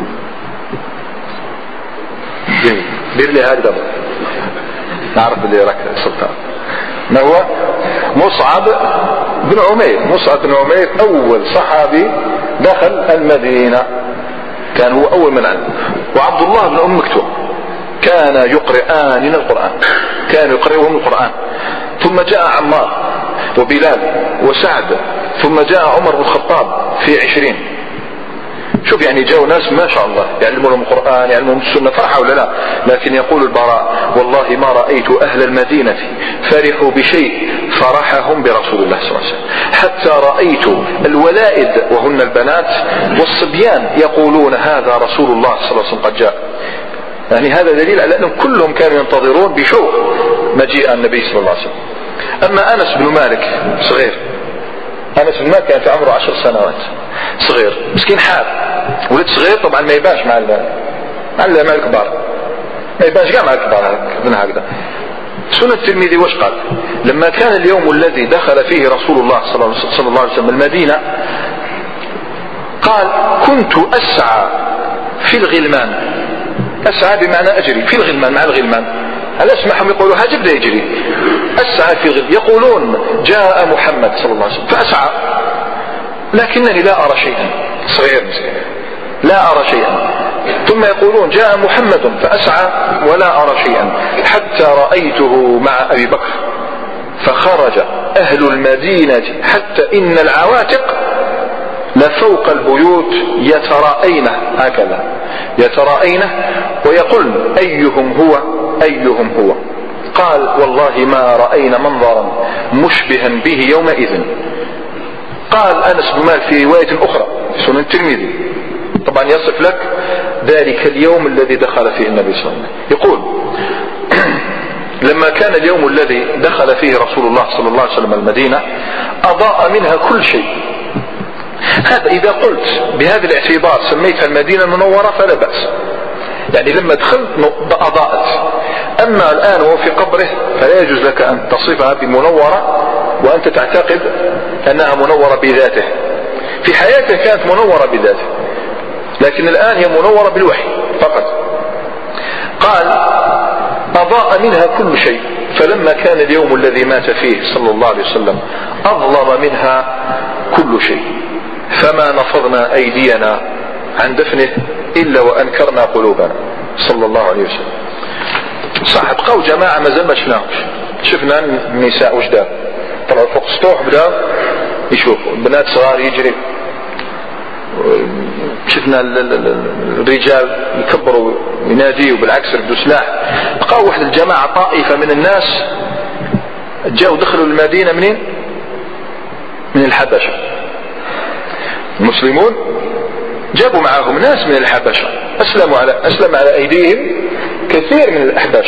جميل، دير لي هذا نعرف اللي راك السلطان. ما هو؟ مصعب بن عمير. مصعب بن عمير أول صحابي دخل المدينة، كان هو أول من عنده. وعبد الله بن أم مكتوم كان يقرئان القرآن، كان يقرئهم القرآن. ثم جاء عمار وبلال وسعد، ثم جاء عمر بن الخطاب في 20. شوف يعني جاءوا ناس ما شاء الله يعلمونهم القرآن يعلمونهم السنة، فرحة ولا لا؟ لكن يقول البراء والله ما رأيت أهل المدينة فرحوا بشيء فرحهم برسول الله صلى الله عليه وسلم، حتى رأيت الولائد وهن البنات والصبيان يقولون هذا رسول الله صلى الله عليه وسلم قد جاء. يعني هذا دليل على أنهم كلهم كانوا ينتظرون بشوق مجيء النبي صلى الله عليه وسلم. أما أنس بن مالك صغير، أنس بن مالك كان في عمره 10 سنوات، صغير مسكين حاب، ولد صغير طبعا ما يبانش مع الكبار، ما يبانش كاع مع الكبار هكذا. سنة الترمذي وش قال؟ لما كان اليوم الذي دخل فيه رسول الله صلى الله عليه وسلم المدينة قال كنت أسعى في الغلمان، أسعى بمعنى أجري في الغلمان، مع الغلمان هل أسمعهم يقولوا هاجب لا يجري، أسعى في الغلمان، يقولون جاء محمد صلى الله عليه وسلم، فأسعى لكنني لا أرى شيئا، صغير مسكين لا أرى شيئا، ثم يقولون جاء محمد فأسعى ولا أرى شيئا، حتى رأيته مع أبي بكر فخرج أهل المدينة حتى إن العواتق لفوق البيوت يتراءينه، هكذا يتراءينه ويقول أيهم هو أيهم هو. قال والله ما رأينا منظرا مشبها به يومئذ. قال أنس بن مالك في رواية أخرى في سنن الترمذي طبعا يصف لك ذلك اليوم الذي دخل فيه النبي صلى الله عليه وسلم، يقول لما كان اليوم الذي دخل فيه رسول الله صلى الله عليه وسلم المدينة أضاء منها كل شيء. هذا إذا قلت بهذا الاعتبار سميتها المدينة المنورة فلا بأس، يعني لما دخلت أضاءت. أما الآن وهو في قبره فلا يجوز لك أن تصفها بمنورة وأنت تعتقد أنها منورة بذاته. في حياته كانت منورة بذاته، لكن الآن هي منورة بالوحي فقط. قال أضاء منها كل شيء، فلما كان اليوم الذي مات فيه صلى الله عليه وسلم أظلم منها كل شيء، فما نفضنا أيدينا عن دفنه إلا وأنكرنا قلوبنا صلى الله عليه وسلم. صح بقوا جماعة مازال ما شفناهمش، شفنا النساء وش دار طلعوا فوق السطوح بدا يشوفوا بنات صغار يجري، شفنا الرجال يكبروا يناديوا بالعكس ردوا سلاح. بقوا واحد الجماعة طائفة من الناس جاءوا دخلوا المدينة منين؟ من الحبشة. المسلمون جابوا معهم ناس من الحبشة، أسلم على أيديهم كثير من الأحباش.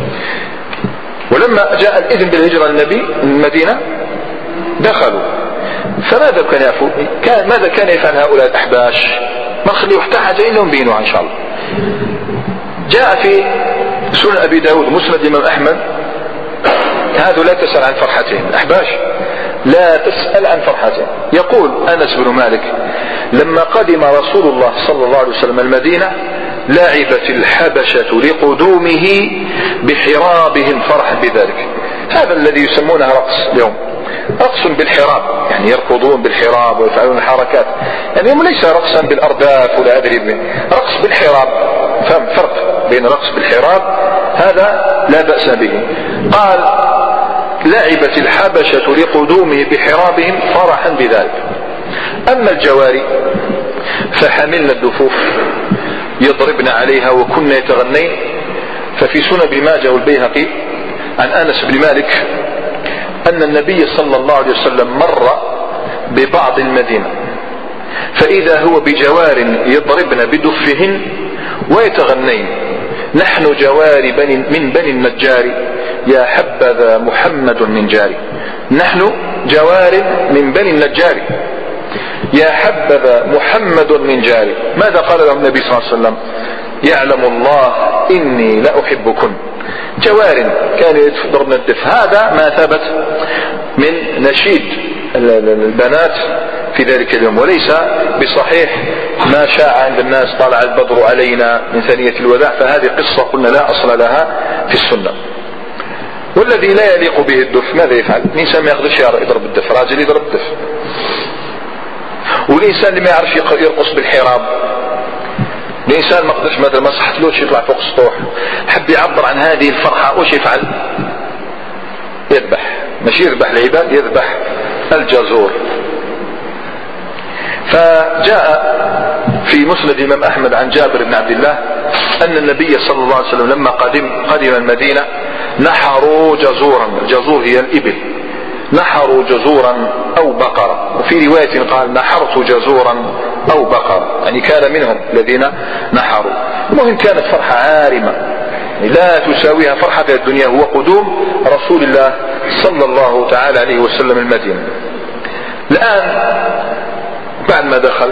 ولما جاء الإذن بالهجرة النبي المدينة دخلوا. فماذا كان يفعل؟ ماذا كان يفعل هؤلاء الأحباش؟ ما نخليه حتى حاجة إنهم بينوها إن شاء الله. جاء في سنن أبي داود مسند الإمام أحمد هذا لا تسأل عن فرحتهم، الأحباش لا تسأل عن فرحتهم. يقول أنس بن مالك لما قدم رسول الله صلى الله عليه وسلم المدينة لعبت الحبشة لقدومه بحرابهم فرحا بذلك. هذا الذي يسمونه رقص اليوم، رقص بالحراب، يعني يركضون بالحراب ويفعلون الحركات، يعني ليس رقصا بالأرداف ولا أدري، رقص بالحراب. فهم فرق بين رقص بالحراب هذا لا بأس به. قال لعبت الحبشة لقدومه بحرابهم فرحا بذلك. أما الجواري فحملنا الدفوف يضربن عليها وكن يتغنين. ففي سنن ابن ماجه والبيهقي عن أنس بن مالك أن النبي صلى الله عليه وسلم مر ببعض المدينة فإذا هو بجوار يضربن بدفهن ويتغنين. نحن جواري من بني النجار يا حبذا محمد من جاري. نحن جوار من بني النجار يا حبذا محمد من جاري. ماذا قال لهم النبي صلى الله عليه وسلم؟ يعلم الله إني لأحبكن. جوار كان يضربن الدف. هذا ما ثبت من نشيد البنات في ذلك اليوم، وليس بصحيح ما شاع عند الناس طلع البدر علينا من ثنية الوداع، فهذه قصة قلنا لا أصل لها في السنة. والذي لا يليق به الدف ماذا يفعل؟ الإنسان ما يقدرش يضرب الدف، راجل يضرب الدف. والإنسان اللي ما يعرف يرقص بالحراب، الإنسان ما قدرش مثلا ما صحتلوش يطلع فوق السطوح، حب يعبر عن هذه الفرحة وش يفعل؟ يذبح، مش يذبح العباد، يذبح الجزور. فجاء في مسند الإمام أحمد عن جابر بن عبد الله أن النبي صلى الله عليه وسلم لما قدم المدينة نحروا جزورا. الجزور هي الإبل. نحروا جزورا أو بقرة، وفي رواية قال نحرت جزورا أو بقرة، يعني كان منهم الذين نحروا. المهم كانت فرحة عارمة لا تساويها فرحة الدنيا، هو قدوم رسول الله صلى الله تعالى عليه وسلم المدينة. الآن بعد ما دخل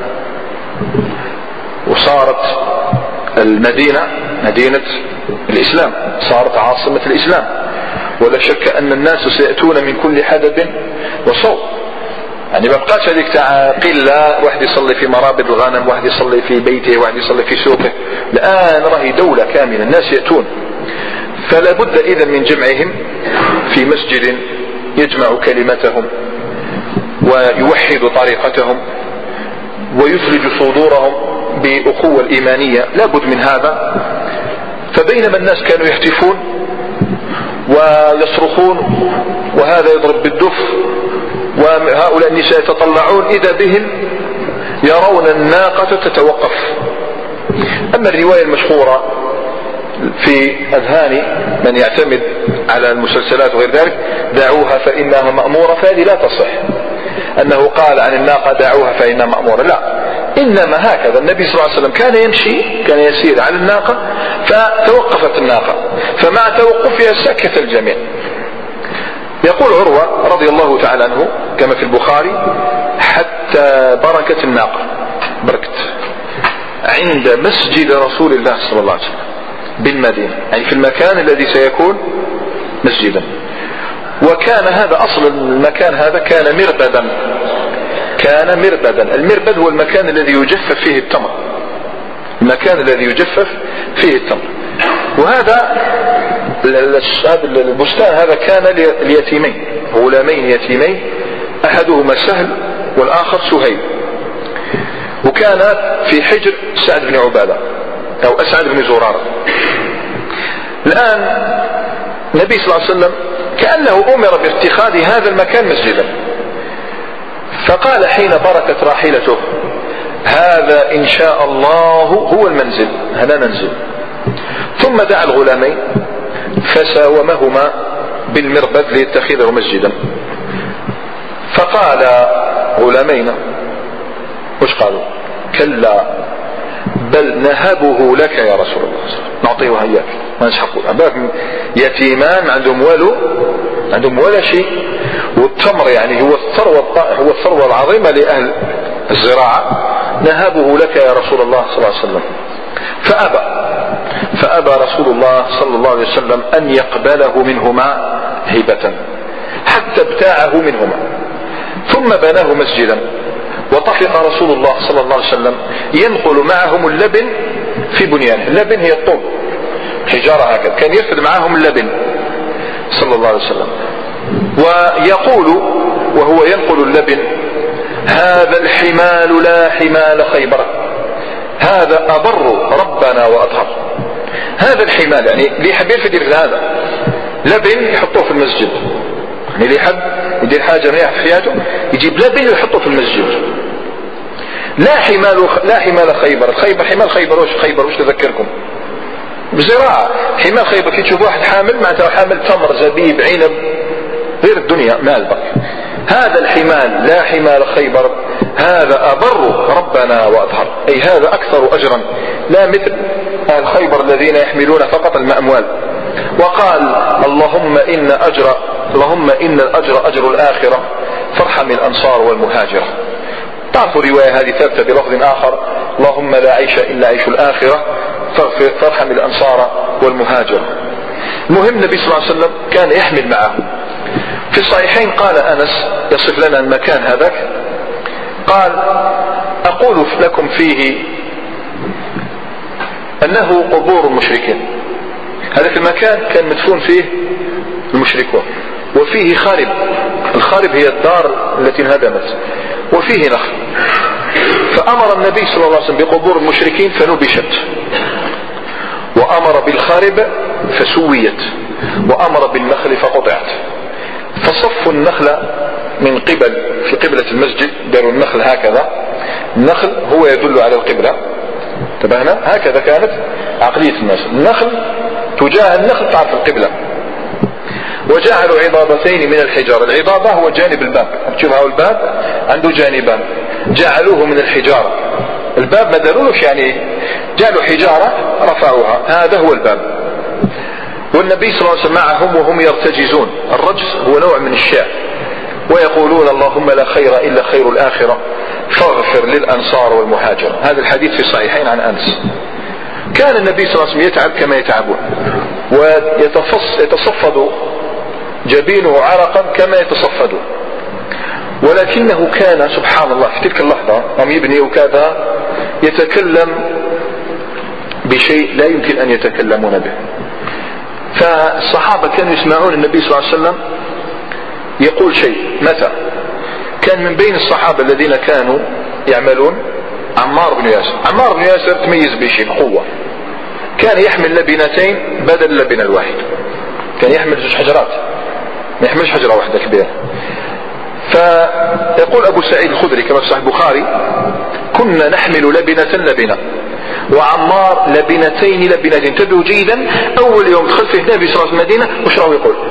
وصارت المدينة مدينة الإسلام، صارت عاصمة الإسلام، ولا شك أن الناس سيأتون من كل حدب وصوب. يعني ما بقاش هذيك تاع قلة واحد يصلي في مرابض الغنم، واحد يصلي في بيته، واحد يصلي في سوقه. الآن راهي دولة كاملة، الناس يأتون. فلا بد إذا من جمعهم في مسجد يجمع كلمتهم ويوحد طريقتهم ويفرج صدورهم بأخوة الإيمانية، لا بد من هذا. فبينما الناس كانوا يهتفون ويصرخون وهذا يضرب بالدف وهؤلاء النساء يتطلعون، إذا بهم يرون الناقة تتوقف. أما الرواية المشهورة في أذهان من يعتمد على المسلسلات وغير ذلك دعوها فإنها مأمورة، فهذه لا تصح. أنه قال عن الناقة دعوها فإنها مأمورة، لا، إنما هكذا النبي صلى الله عليه وسلم كان يمشي، كان يسير على الناقة فتوقفت الناقة، فمع توقفها سكت الجميع. يقول عروة رضي الله تعالى عنه كما في البخاري: حتى بركت الناقة، بركت عند مسجد رسول الله صلى الله عليه وسلم بالمدينة، أي في المكان الذي سيكون مسجدا. وكان هذا أصل المكان، هذا كان مربدا، كان مربدا. المربد هو المكان الذي يجفف فيه التمر، المكان الذي يجفف فيه التمر. وهذا البستان هذا كان ليتيمين، غلامين يتيمين، أحدهما سهل والآخر سهيل، وكان في حجر سعد بن عبادة أو أسعد بن زرارة. الآن النبي صلى الله عليه وسلم كأنه أمر باتخاذ هذا المكان مسجدا، فقال حين بركت راحلته: هذا إن شاء الله هو المنزل، هذا منزل. ثم دعا الغلامين فساومهما بالمربد ليتخذه مسجدا. فقال غلامين: وش قالوا؟ كلا بل نهبه لك يا رسول الله، نعطيه إياك، ما نسحقه. أباك يتيمان عندهم والو، عندهم ولا شيء، والتمر يعني هو الثروة العظيمة لأهل الزراعة، نهبه لك يا رسول الله صلى الله عليه وسلم. فأبى رسول الله صلى الله عليه وسلم أن يقبله منهما هبة حتى ابتاعه منهما، ثم بناه مسجدا. وطفق رسول الله صلى الله عليه وسلم ينقل معهم اللبن في بنيانه. اللبن هي الطوب، حجارة هكذا، كان يرفد معهم اللبن صلى الله عليه وسلم، ويقول وهو ينقل اللبن: هذا الحمال لا حمال خيبر، هذا أبر ربنا وأطهر. هذا الحمال يعني اللي يحب يرفد هذا لبن يحطوه في المسجد، يعني اللي يحب يدير حاجة مليحة في حياته يجيب لبن ويحطه في المسجد. لا حمال خيبر. الخيبر حمال خيبر، وش تذكركم؟ بزراعة. حمال خيبر كي تشوف واحد حامل معناته حامل تمر زبيب عنب غير الدنيا مال بك. هذا الحمال لا حمال خيبر، هذا أبر ربنا وأطهر، أي هذا أكثر أجرا، لا مثل أهل خيبر الذين يحملون فقط الأموال. وقال: اللهم إن الأجر أجر الآخرة فارحم الأنصار والمهاجرة. تعرفوا الرواية هذه ثابتة بلفظ آخر: اللهم لا عيش إلا عيش الآخرة فارحم الأنصار والمهاجرة. المهم النبي صلى الله عليه وسلم كان يحمل معه. في الصحيحين قال أنس يصف لنا المكان هذاك، قال: أقول لكم فيه أنه قبور المشركين. هذا المكان كان مدفون فيه المشركون، وفيه خارب. الخارب هي الدار التي انهدمت، وفيه نخل. فأمر النبي صلى الله عليه وسلم بقبور المشركين فنبشت، وأمر بالخارب فسويت، وأمر بالنخل فقطعت. فصفوا النخل من قبل في قبلة المسجد، داروا النخل هكذا، النخل هو يدل على القبلة، انتبهنا؟ هكذا كانت عقلية الناس، النخل تجاه النخل تعرف القبلة. وجعلوا عضابتين من الحجارة. العضابة هو جانب الباب، تشوفها الباب عنده جانبان، جعلوه من الحجارة. الباب ما دارولوش يعني جعلوا حجارة رفعوها، هذا هو الباب. والنبي صلى الله عليه وسلم معهم وهم يرتجزون. الرجز هو نوع من الشعر، ويقولون: اللهم لا خير إلا خير الآخرة فاغفر للأنصار والمهاجر. هذا الحديث في الصحيحين عن أنس. كان النبي صلى الله عليه وسلم يتعب كما يتعبون، ويتصفد جبينه عرقا كما يتصفد، ولكنه كان سبحان الله في تلك اللحظة هم يبني وكذا يتكلم بشيء لا يمكن أن يتكلمون به. فالصحابة كانوا يسمعون النبي صلى الله عليه وسلم يقول شيء. متى كان من بين الصحابة الذين كانوا يعملون عمار بن ياسر. عمار بن ياسر تميز بشيء، بقوة. كان يحمل لبنتين بدل اللبنة الواحد، كان يحمل 2 حجرات، ما يحملش حجرة واحدة كبيرة. فيقول أبو سعيد الخدري كما في صحيح البخاري: كنا نحمل لبنة وعمار لبنتين. تدعو جيدا، أول يوم دخل فيه النبي صلى الله عليه وسلم المدينة وش راهو يقول؟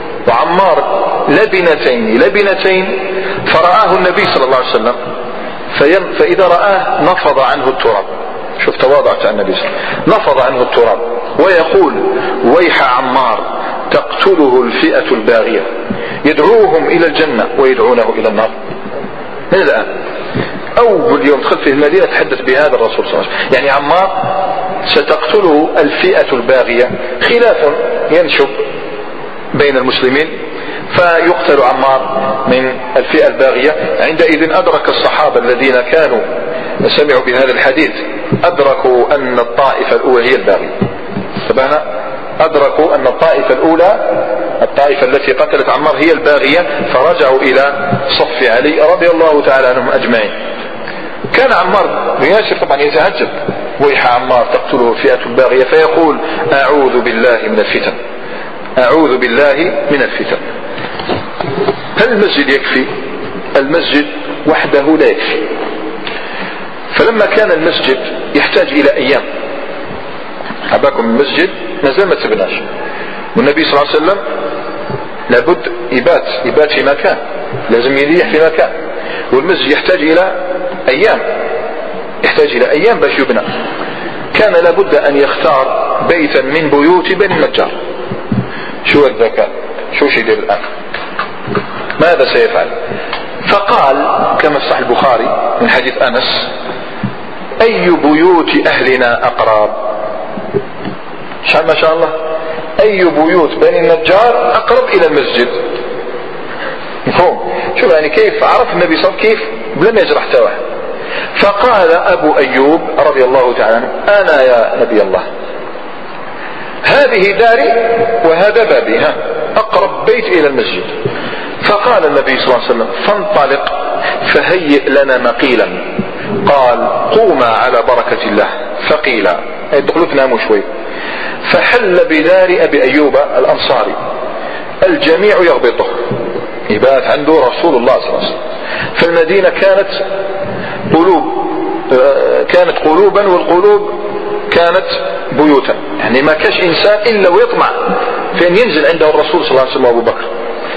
وعمار لبنتين. فرآه النبي صلى الله عليه وسلم فإذا رآه نفض عنه التراب. شوف تواضع النبي صلى الله عليه وسلم، نفض عنه التراب ويقول ويح عمار تقتله الفئة الباغية، يدعوهم إلى الجنة ويدعونه إلى النار. من الآن أول يوم دخل في المدينة تحدث بهذا الرسول صلى الله عليه وسلم. يعني عمار ستقتله الفئة الباغية، خلاف ينشب بين المسلمين فيقتل عمار من الفئة الباغية. عندئذ أدرك الصحابة الذين كانوا سمعوا بهذا الحديث أدركوا أن الطائفة الأولى هي الباغية. تبعنا أدركوا أن الطائفة الأولى، الطائفة التي قتلت عمار هي الباغية، فرجعوا إلى صف علي رضي الله تعالى عنهم أجمعين. كان عمار بن ياسر طبعا يتعجب، ويح عمار تقتله الفئة الباغية، فيقول أعوذ بالله من الفتن، أعوذ بالله من الفتن. هل المسجد يكفي؟ المسجد وحده لا يكفي. فلما كان المسجد يحتاج إلى أيام، أباكم المسجد نزل ما تبناش، والنبي صلى الله عليه وسلم لابد يبات في مكان، لازم يريح في مكان، والمسجد يحتاج إلى أيام، يحتاج إلى أيام باش يبنى. كان لابد أن يختار بيتا من بيوت بني النجار. شو الذكاء، شو يدير الآن، ماذا سيفعل؟ فقال كما في صحيح البخاري من حديث أنس أي بيوت أهلنا أقرب. ما شاء الله، أي بيوت بني النجار أقرب إلى المسجد. مفهوم؟ شوف يعني كيف عرف النبي صلى الله عليه وسلم، كيف لم يجرح تواحد. فقال أبو أيوب رضي الله تعالى عنه أنا يا نبي الله هذه داري وهذا بابي، أقرب بيت إلى المسجد. فقال النبي صلى الله عليه وسلم فانطلق فهيئ لنا مقيلا. قال قوما على بركة الله. فقيلا ادخلوا تناموا شوي. فحل بدار أبي أيوب الأنصاري، الجميع يغبطه، يبات عنده رسول الله صلى الله عليه وسلم. فالمدينة كانت قلوبا، والقلوب كانت بيوتا، يعني ما كاش إنسان إلا ويطمع في أن ينزل عنده الرسول صلى الله عليه وسلم وأبو بكر.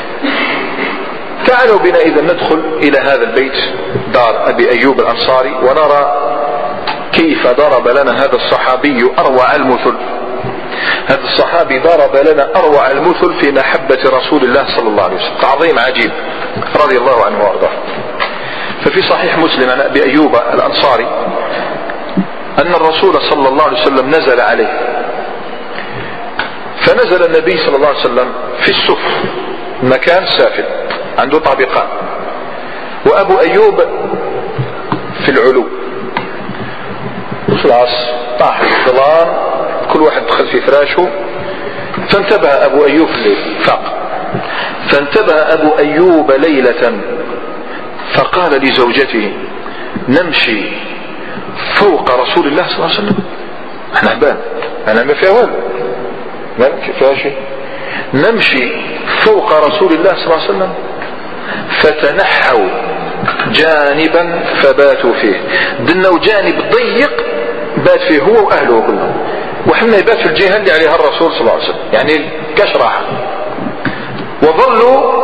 تعالوا بنا إذا ندخل إلى هذا البيت دار أبي أيوب الأنصاري ونرى كيف ضرب لنا هذا الصحابي أروع المثل. هذا الصحابي ضرب لنا أروع المثل في محبة رسول الله صلى الله عليه وسلم، تعظيم عجيب رضي الله عنه وارضاه. ففي صحيح مسلم عن أبي أيوب الأنصاري أن الرسول صلى الله عليه وسلم نزل عليه، فنزل النبي صلى الله عليه وسلم في السفل، مكان سافل عنده طابقان، وأبو أيوب في العلو. خلاص طاح الظلام، كل واحد دخل في فراشه. فانتبه أبو أيوب الليل، فاق. فانتبه أبو أيوب ليلة فقال لزوجته نمشي فوق رسول الله صلى الله عليه وسلم. احنا هبان، انا ما فيها والو، ما فيها شيء. نمشي فوق رسول الله صلى الله عليه وسلم. فتنحوا جانبا فباتوا فيه، دنوا جانب ضيق بات فيه هو واهله كلهم، وحنا يبات في الجهة اللي عليها الرسول صلى الله عليه وسلم، يعني كاش راحة. وظلوا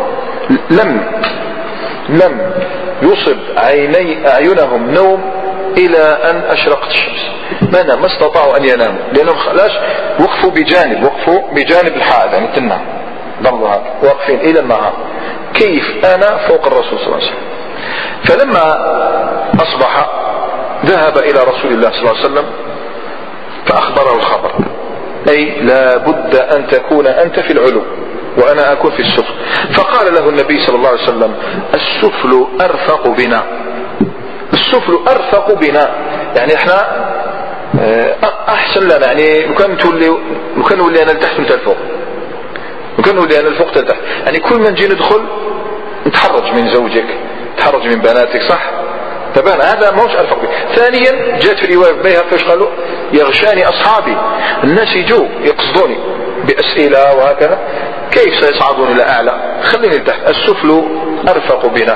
لم يصب أعينهم نوم إلى أن أشرقت الشمس. ما استطاعوا أن يناموا، لأنهم خلاص وقفوا بجانب الحائط، يعني تنام ضلوا واقفين إلى النهار. كيف أنا فوق الرسول صلى الله عليه وسلم؟ فلما أصبح ذهب إلى رسول الله صلى الله عليه وسلم فأخبره الخبر، أي لا بد أن تكون أنت في العلو وأنا أكون في السفل. فقال له النبي صلى الله عليه وسلم السفل أرفق بنا، السفل أرفق بنا، يعني احنا أحسن لنا، يعني مكان نولي أنا لتحت وانت الفوق، مكان نولي أنا الفوق تحت، يعني كل ما نجي ندخل نتحرج من زوجك، تحرج من بناتك، صح؟ تبان هذا ما هوش أرفق به. ثانيا جاءت في رواية بيها فيش قالوا يغشاني أصحابي، الناس يجوا يقصدوني بأسئلة وهكذا، كيف سيصعدون إلى أعلى؟ خليني تحت، السفل أرفق بنا.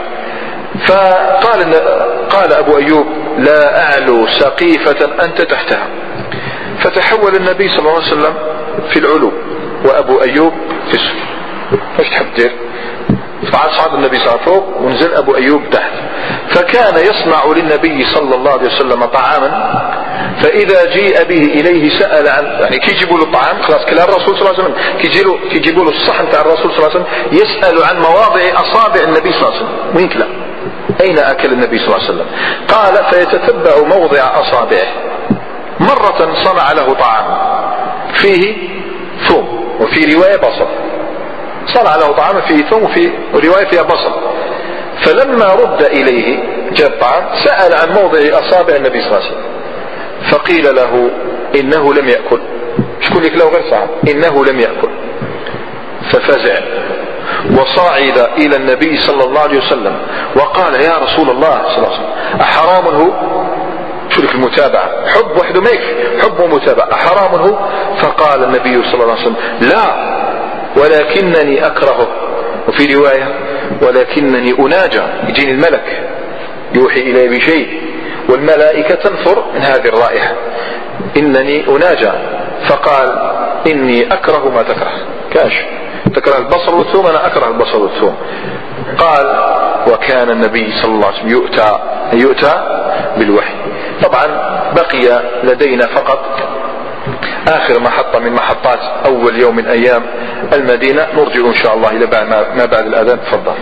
قال أبو أيوب لا أعلو سقيفة أنت تحتها. فتحول النبي صلى الله عليه وسلم في العلو وأبو أيوب في السفل. ايش تحب دير؟ صعد النبي صلى الله عليه وسلم فوق ونزل أبو أيوب تحت. فكان يصنع للنبي صلى الله عليه وسلم طعاما، فإذا جيء به إليه سأل عن، يعني كيجيبوا له الطعام خلاص كلا الرسول صلى الله عليه وسلم، كيجيبوا له الصحن تاع الرسول صلى الله عليه وسلم، يسأل عن مواضع أصابع النبي صلى الله عليه وسلم، وين كلا أين أكل النبي صلى الله عليه وسلم؟ قال فيتتبع موضع أصابعه. مرة صنع له طعام فيه ثوم وفي رواية بصل، صنع له طعام فيه ثوم وفي رواية فيها بصل، فلما رد إليه جاء الطعام سأل عن موضع أصابع النبي صلى الله عليه وسلم، فقيل له إنه لم يأكل. شكون لك له غير صعب إنه لم يأكل، ففزع وصعد إلى النبي صلى الله عليه وسلم وقال يا رسول الله صلى الله عليه وسلم أحرام هو؟ شو لك المتابعة، حب وحده ما يكفي، حب ومتابعة، أحرام هو؟ فقال النبي صلى الله عليه وسلم لا ولكنني أكرهه، وفي رواية ولكنني أناجى، يجيني الملك يوحي إلي بشيء والملائكة تنفر من هذه الرائحة، إنني أناجى، فقال إني أكره ما تكره، كاش تكره البصل والثوم، أنا أكره البصل والثوم. قال وكان النبي صلى الله عليه وسلم يؤتى بالوحي. طبعا بقي لدينا فقط آخر محطة من محطات أول يوم من أيام المدينة، نرجع إن شاء الله إلى ما بعد الأذان. تفضل.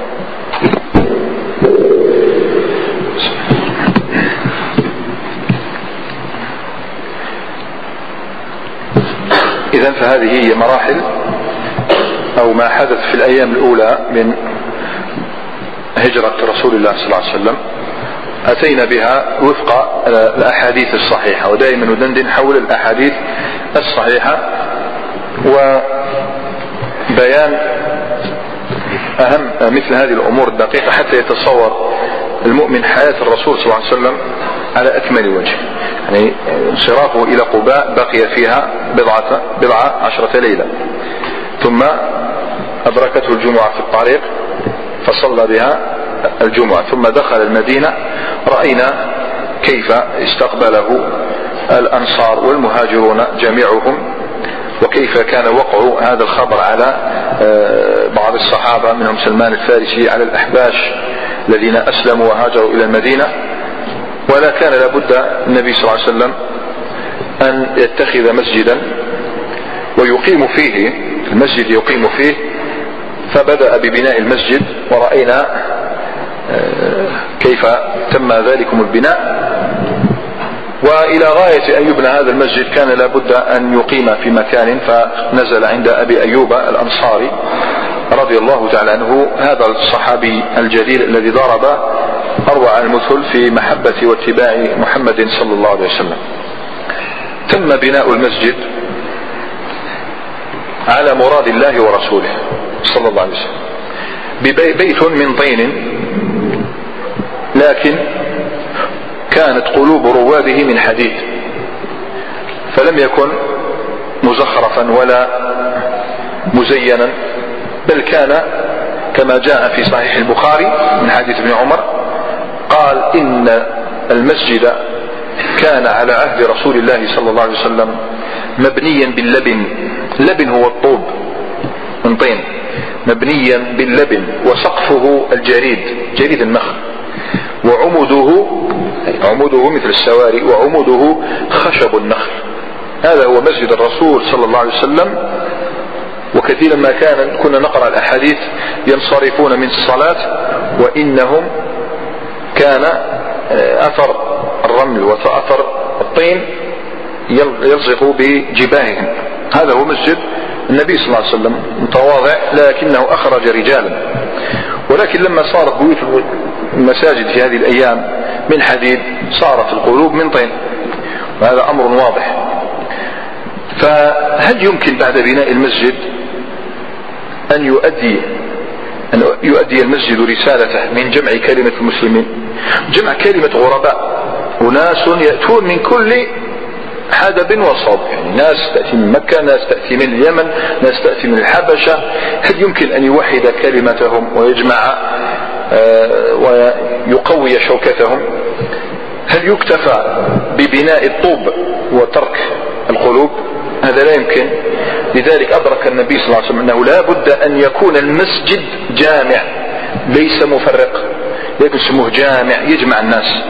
إذن فهذه هي مراحل أو ما حدث في الأيام الأولى من هجرة رسول الله صلى الله عليه وسلم، أتينا بها وفق الأحاديث الصحيحة، ودائما ندندن حول الأحاديث الصحيحة وبيان أهم مثل هذه الأمور الدقيقة حتى يتصور المؤمن حياة الرسول صلى الله عليه وسلم على أكمل وجه. يعني انصرافه إلى قباء بقي فيها بضعة عشرة ليلة، ثم أدركته الجمعة في الطريق فصلى بها الجمعة، ثم دخل المدينة. رأينا كيف استقبله الأنصار والمهاجرون جميعهم، وكيف كان وقع هذا الخبر على بعض الصحابة منهم سلمان الفارسي على الأحباش الذين أسلموا وهاجروا إلى المدينة. ولا كان لابد النبي صلى الله عليه وسلم أن يتخذ مسجدا ويقيم فيه، المسجد يقيم فيه، فبدأ ببناء المسجد، ورأينا كيف تم ذلكم البناء. وإلى غاية أن يبنى هذا المسجد كان لابد أن يقيم في مكان، فنزل عند أبي أيوب الأنصاري رضي الله تعالى عنه، هذا الصحابي الجليل الذي ضرب أروع المثل في محبة واتباع محمد صلى الله عليه وسلم. تم بناء المسجد على مراد الله ورسوله صلى الله عليه وسلم، ببيت من طين، لكن كانت قلوب رواده من حديد، فلم يكن مزخرفا ولا مزينا، بل كان كما جاء في صحيح البخاري من حديث ابن عمر قال إن المسجد كان على عهد رسول الله صلى الله عليه وسلم مبنيا باللبن، اللبن هو الطوب من طين، مبنيا باللبن، وسقفه الجريد، جريد النخل، وعموده مثل السواري، وعموده خشب النخل. هذا هو مسجد الرسول صلى الله عليه وسلم. وكثيرا ما كنا نقرأ الأحاديث ينصرفون من الصلاة وإنهم كان أثر الرمل وأثر الطين يلصق بجباههم. هذا هو مسجد النبي صلى الله عليه وسلم، متواضع لكنه أخرج رجالا. ولكن لما صارت بيوت المساجد في هذه الأيام من حديد، صارت القلوب من طين، وهذا أمر واضح. فهل يمكن بعد بناء المسجد أن يؤدي المسجد رسالته من جمع كلمة المسلمين، جمع كلمة غرباء، وناس يأتون من كل حدب وصوب، يعني ناس تأتي من مكة، ناس تأتي من اليمن، ناس تأتي من الحبشة. هل يمكن أن يوحد كلمتهم ويجمع ويقوي شوكتهم؟ هل يكتفى ببناء الطوب وترك القلوب؟ هذا لا يمكن. لذلك أدرك النبي صلى الله عليه وسلم أنه لا بد أن يكون المسجد جامع ليس مفرق، لكن اسمه جامع يجمع الناس.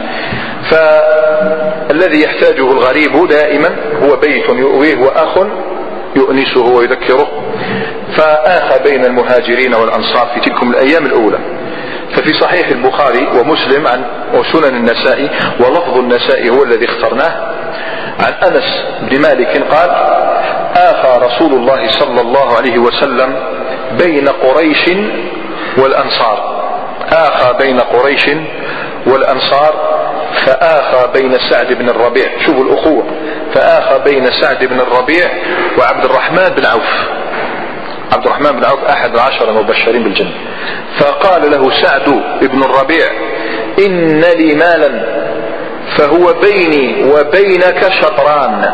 فالذي يحتاجه الغريب دائما هو بيت يؤويه وأخ يؤنسه ويذكره. فآخى بين المهاجرين والأنصار في تلكم الأيام الأولى. ففي صحيح البخاري ومسلم وسنن النسائي، ولفظ النسائي هو الذي اخترناه، عن أنس بن مالك قال: آخى رسول الله صلى الله عليه وسلم بين قريش والأنصار. آخى بين قريش والأنصار، فآخى بين سعد بن الربيع. شوفوا الأخوة، فآخى بين سعد بن الربيع وعبد الرحمن بن عوف. عبد الرحمن بن عوف أحد العشرة المبشرين بالجنة. فقال له سعد بن الربيع: إن لي مالا فهو بيني وبينك شطران،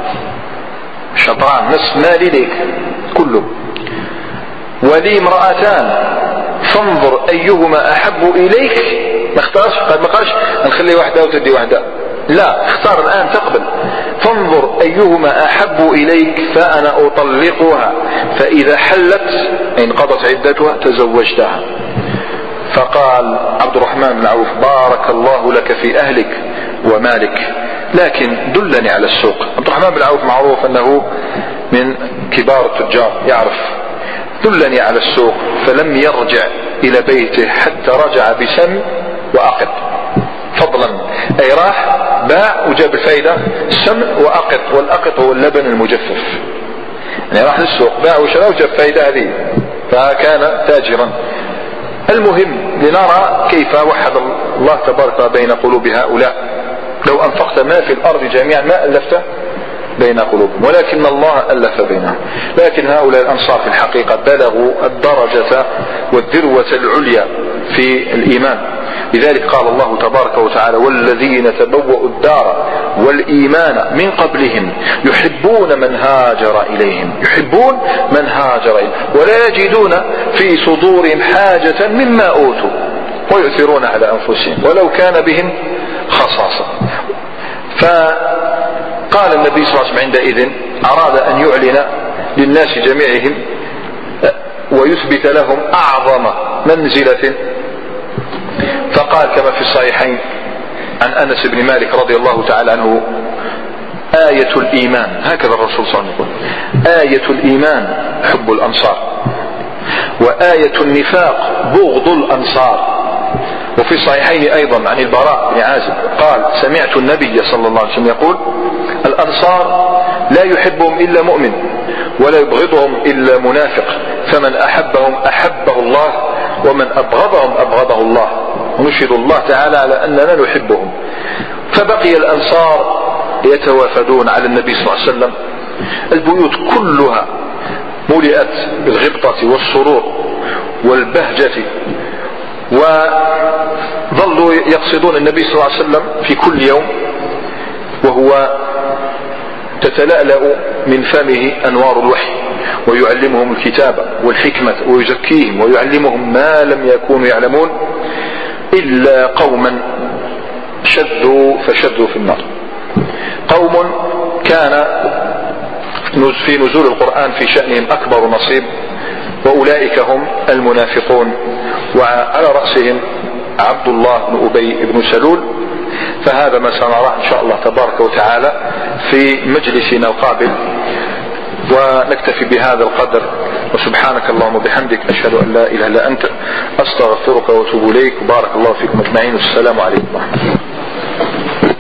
نصف مالي لك كله، ولي امرأتان فانظر أيهما أحب إليك. ما اختارش، قد ما قالش نخلي واحدة وتدي واحدة، لا، اختار الآن تقبل. فانظر أيهما أحب إليك فأنا أطلقها، فإذا حلت انقضت عدتها تزوجتها. فقال عبد الرحمن بن عوف: بارك الله لك في أهلك ومالك، لكن دلني على السوق. عبد الرحمن بن عوف معروف أنه من كبار التجار، يعرف. دلني على السوق. فلم يرجع إلى بيته حتى رجع بسم وأقط، فضلا أي راح باع وجاب الفايدة، السم وأقط، والأقط هو اللبن المجفف. يعني راح للسوق باع وشرى وجاب فايدة هذه، فكان تاجرا. المهم لنرى كيف وحد الله تبارك بين قلوب هؤلاء. لو أنفقت ما في الأرض جميعا ما ألفت بين قلوبهم، ولكن الله ألف بينهم. لكن هؤلاء الأنصار في الحقيقة بلغوا الدرجة والذروة العليا في الإيمان. لذلك قال الله تبارك وتعالى: والذين تبوأوا الدار والإيمان من قبلهم يحبون من هاجر إليهم، ولا يجدون في صدورهم حاجة مما أوتوا ويؤثرون على أنفسهم ولو كان بهم خصاصة. فقال النبي صلى الله عليه وسلم عندئذ أراد أن يعلن للناس جميعهم ويثبت لهم أعظم منزلة، فقال كما في الصحيحين عن أنس بن مالك رضي الله تعالى عنه: آية الإيمان، هكذا الرسول صلى الله عليه وسلم: آية الإيمان حب الأنصار، وآية النفاق بغض الأنصار. وفي الصحيحين أيضا عن البراء بن عازب قال: سمعت النبي صلى الله عليه وسلم يقول: الأنصار لا يحبهم إلا مؤمن ولا يبغضهم إلا منافق، فمن أحبهم أحبه الله ومن أبغضهم أبغضه الله. ونشهد الله تعالى على أننا نحبهم. فبقي الأنصار يتوافدون على النبي صلى الله عليه وسلم، البيوت كلها ملئت بالغبطة والسرور والبهجة، وظلوا يقصدون النبي صلى الله عليه وسلم في كل يوم وهو تتلألأ من فمه أنوار الوحي، ويعلمهم الكتابة والحكمة ويزكيهم ويعلمهم ما لم يكونوا يعلمون، إلا قوما فشدوا في النار. قوم كان في نزول القرآن في شأنهم أكبر نصيب، وأولئك هم المنافقون، وعلى رأسهم عبد الله بن أبي بن سلول. فهذا ما سنراه إن شاء الله تبارك وتعالى في مجلسنا القابل، ونكتفي بهذا القدر. وسبحانك اللهم وبحمدك أشهد أن لا إله إلا أنت أستغفرك وأتوب إليك. بارك الله فيكم أجمعين، والسلام عليكم ورحمة الله.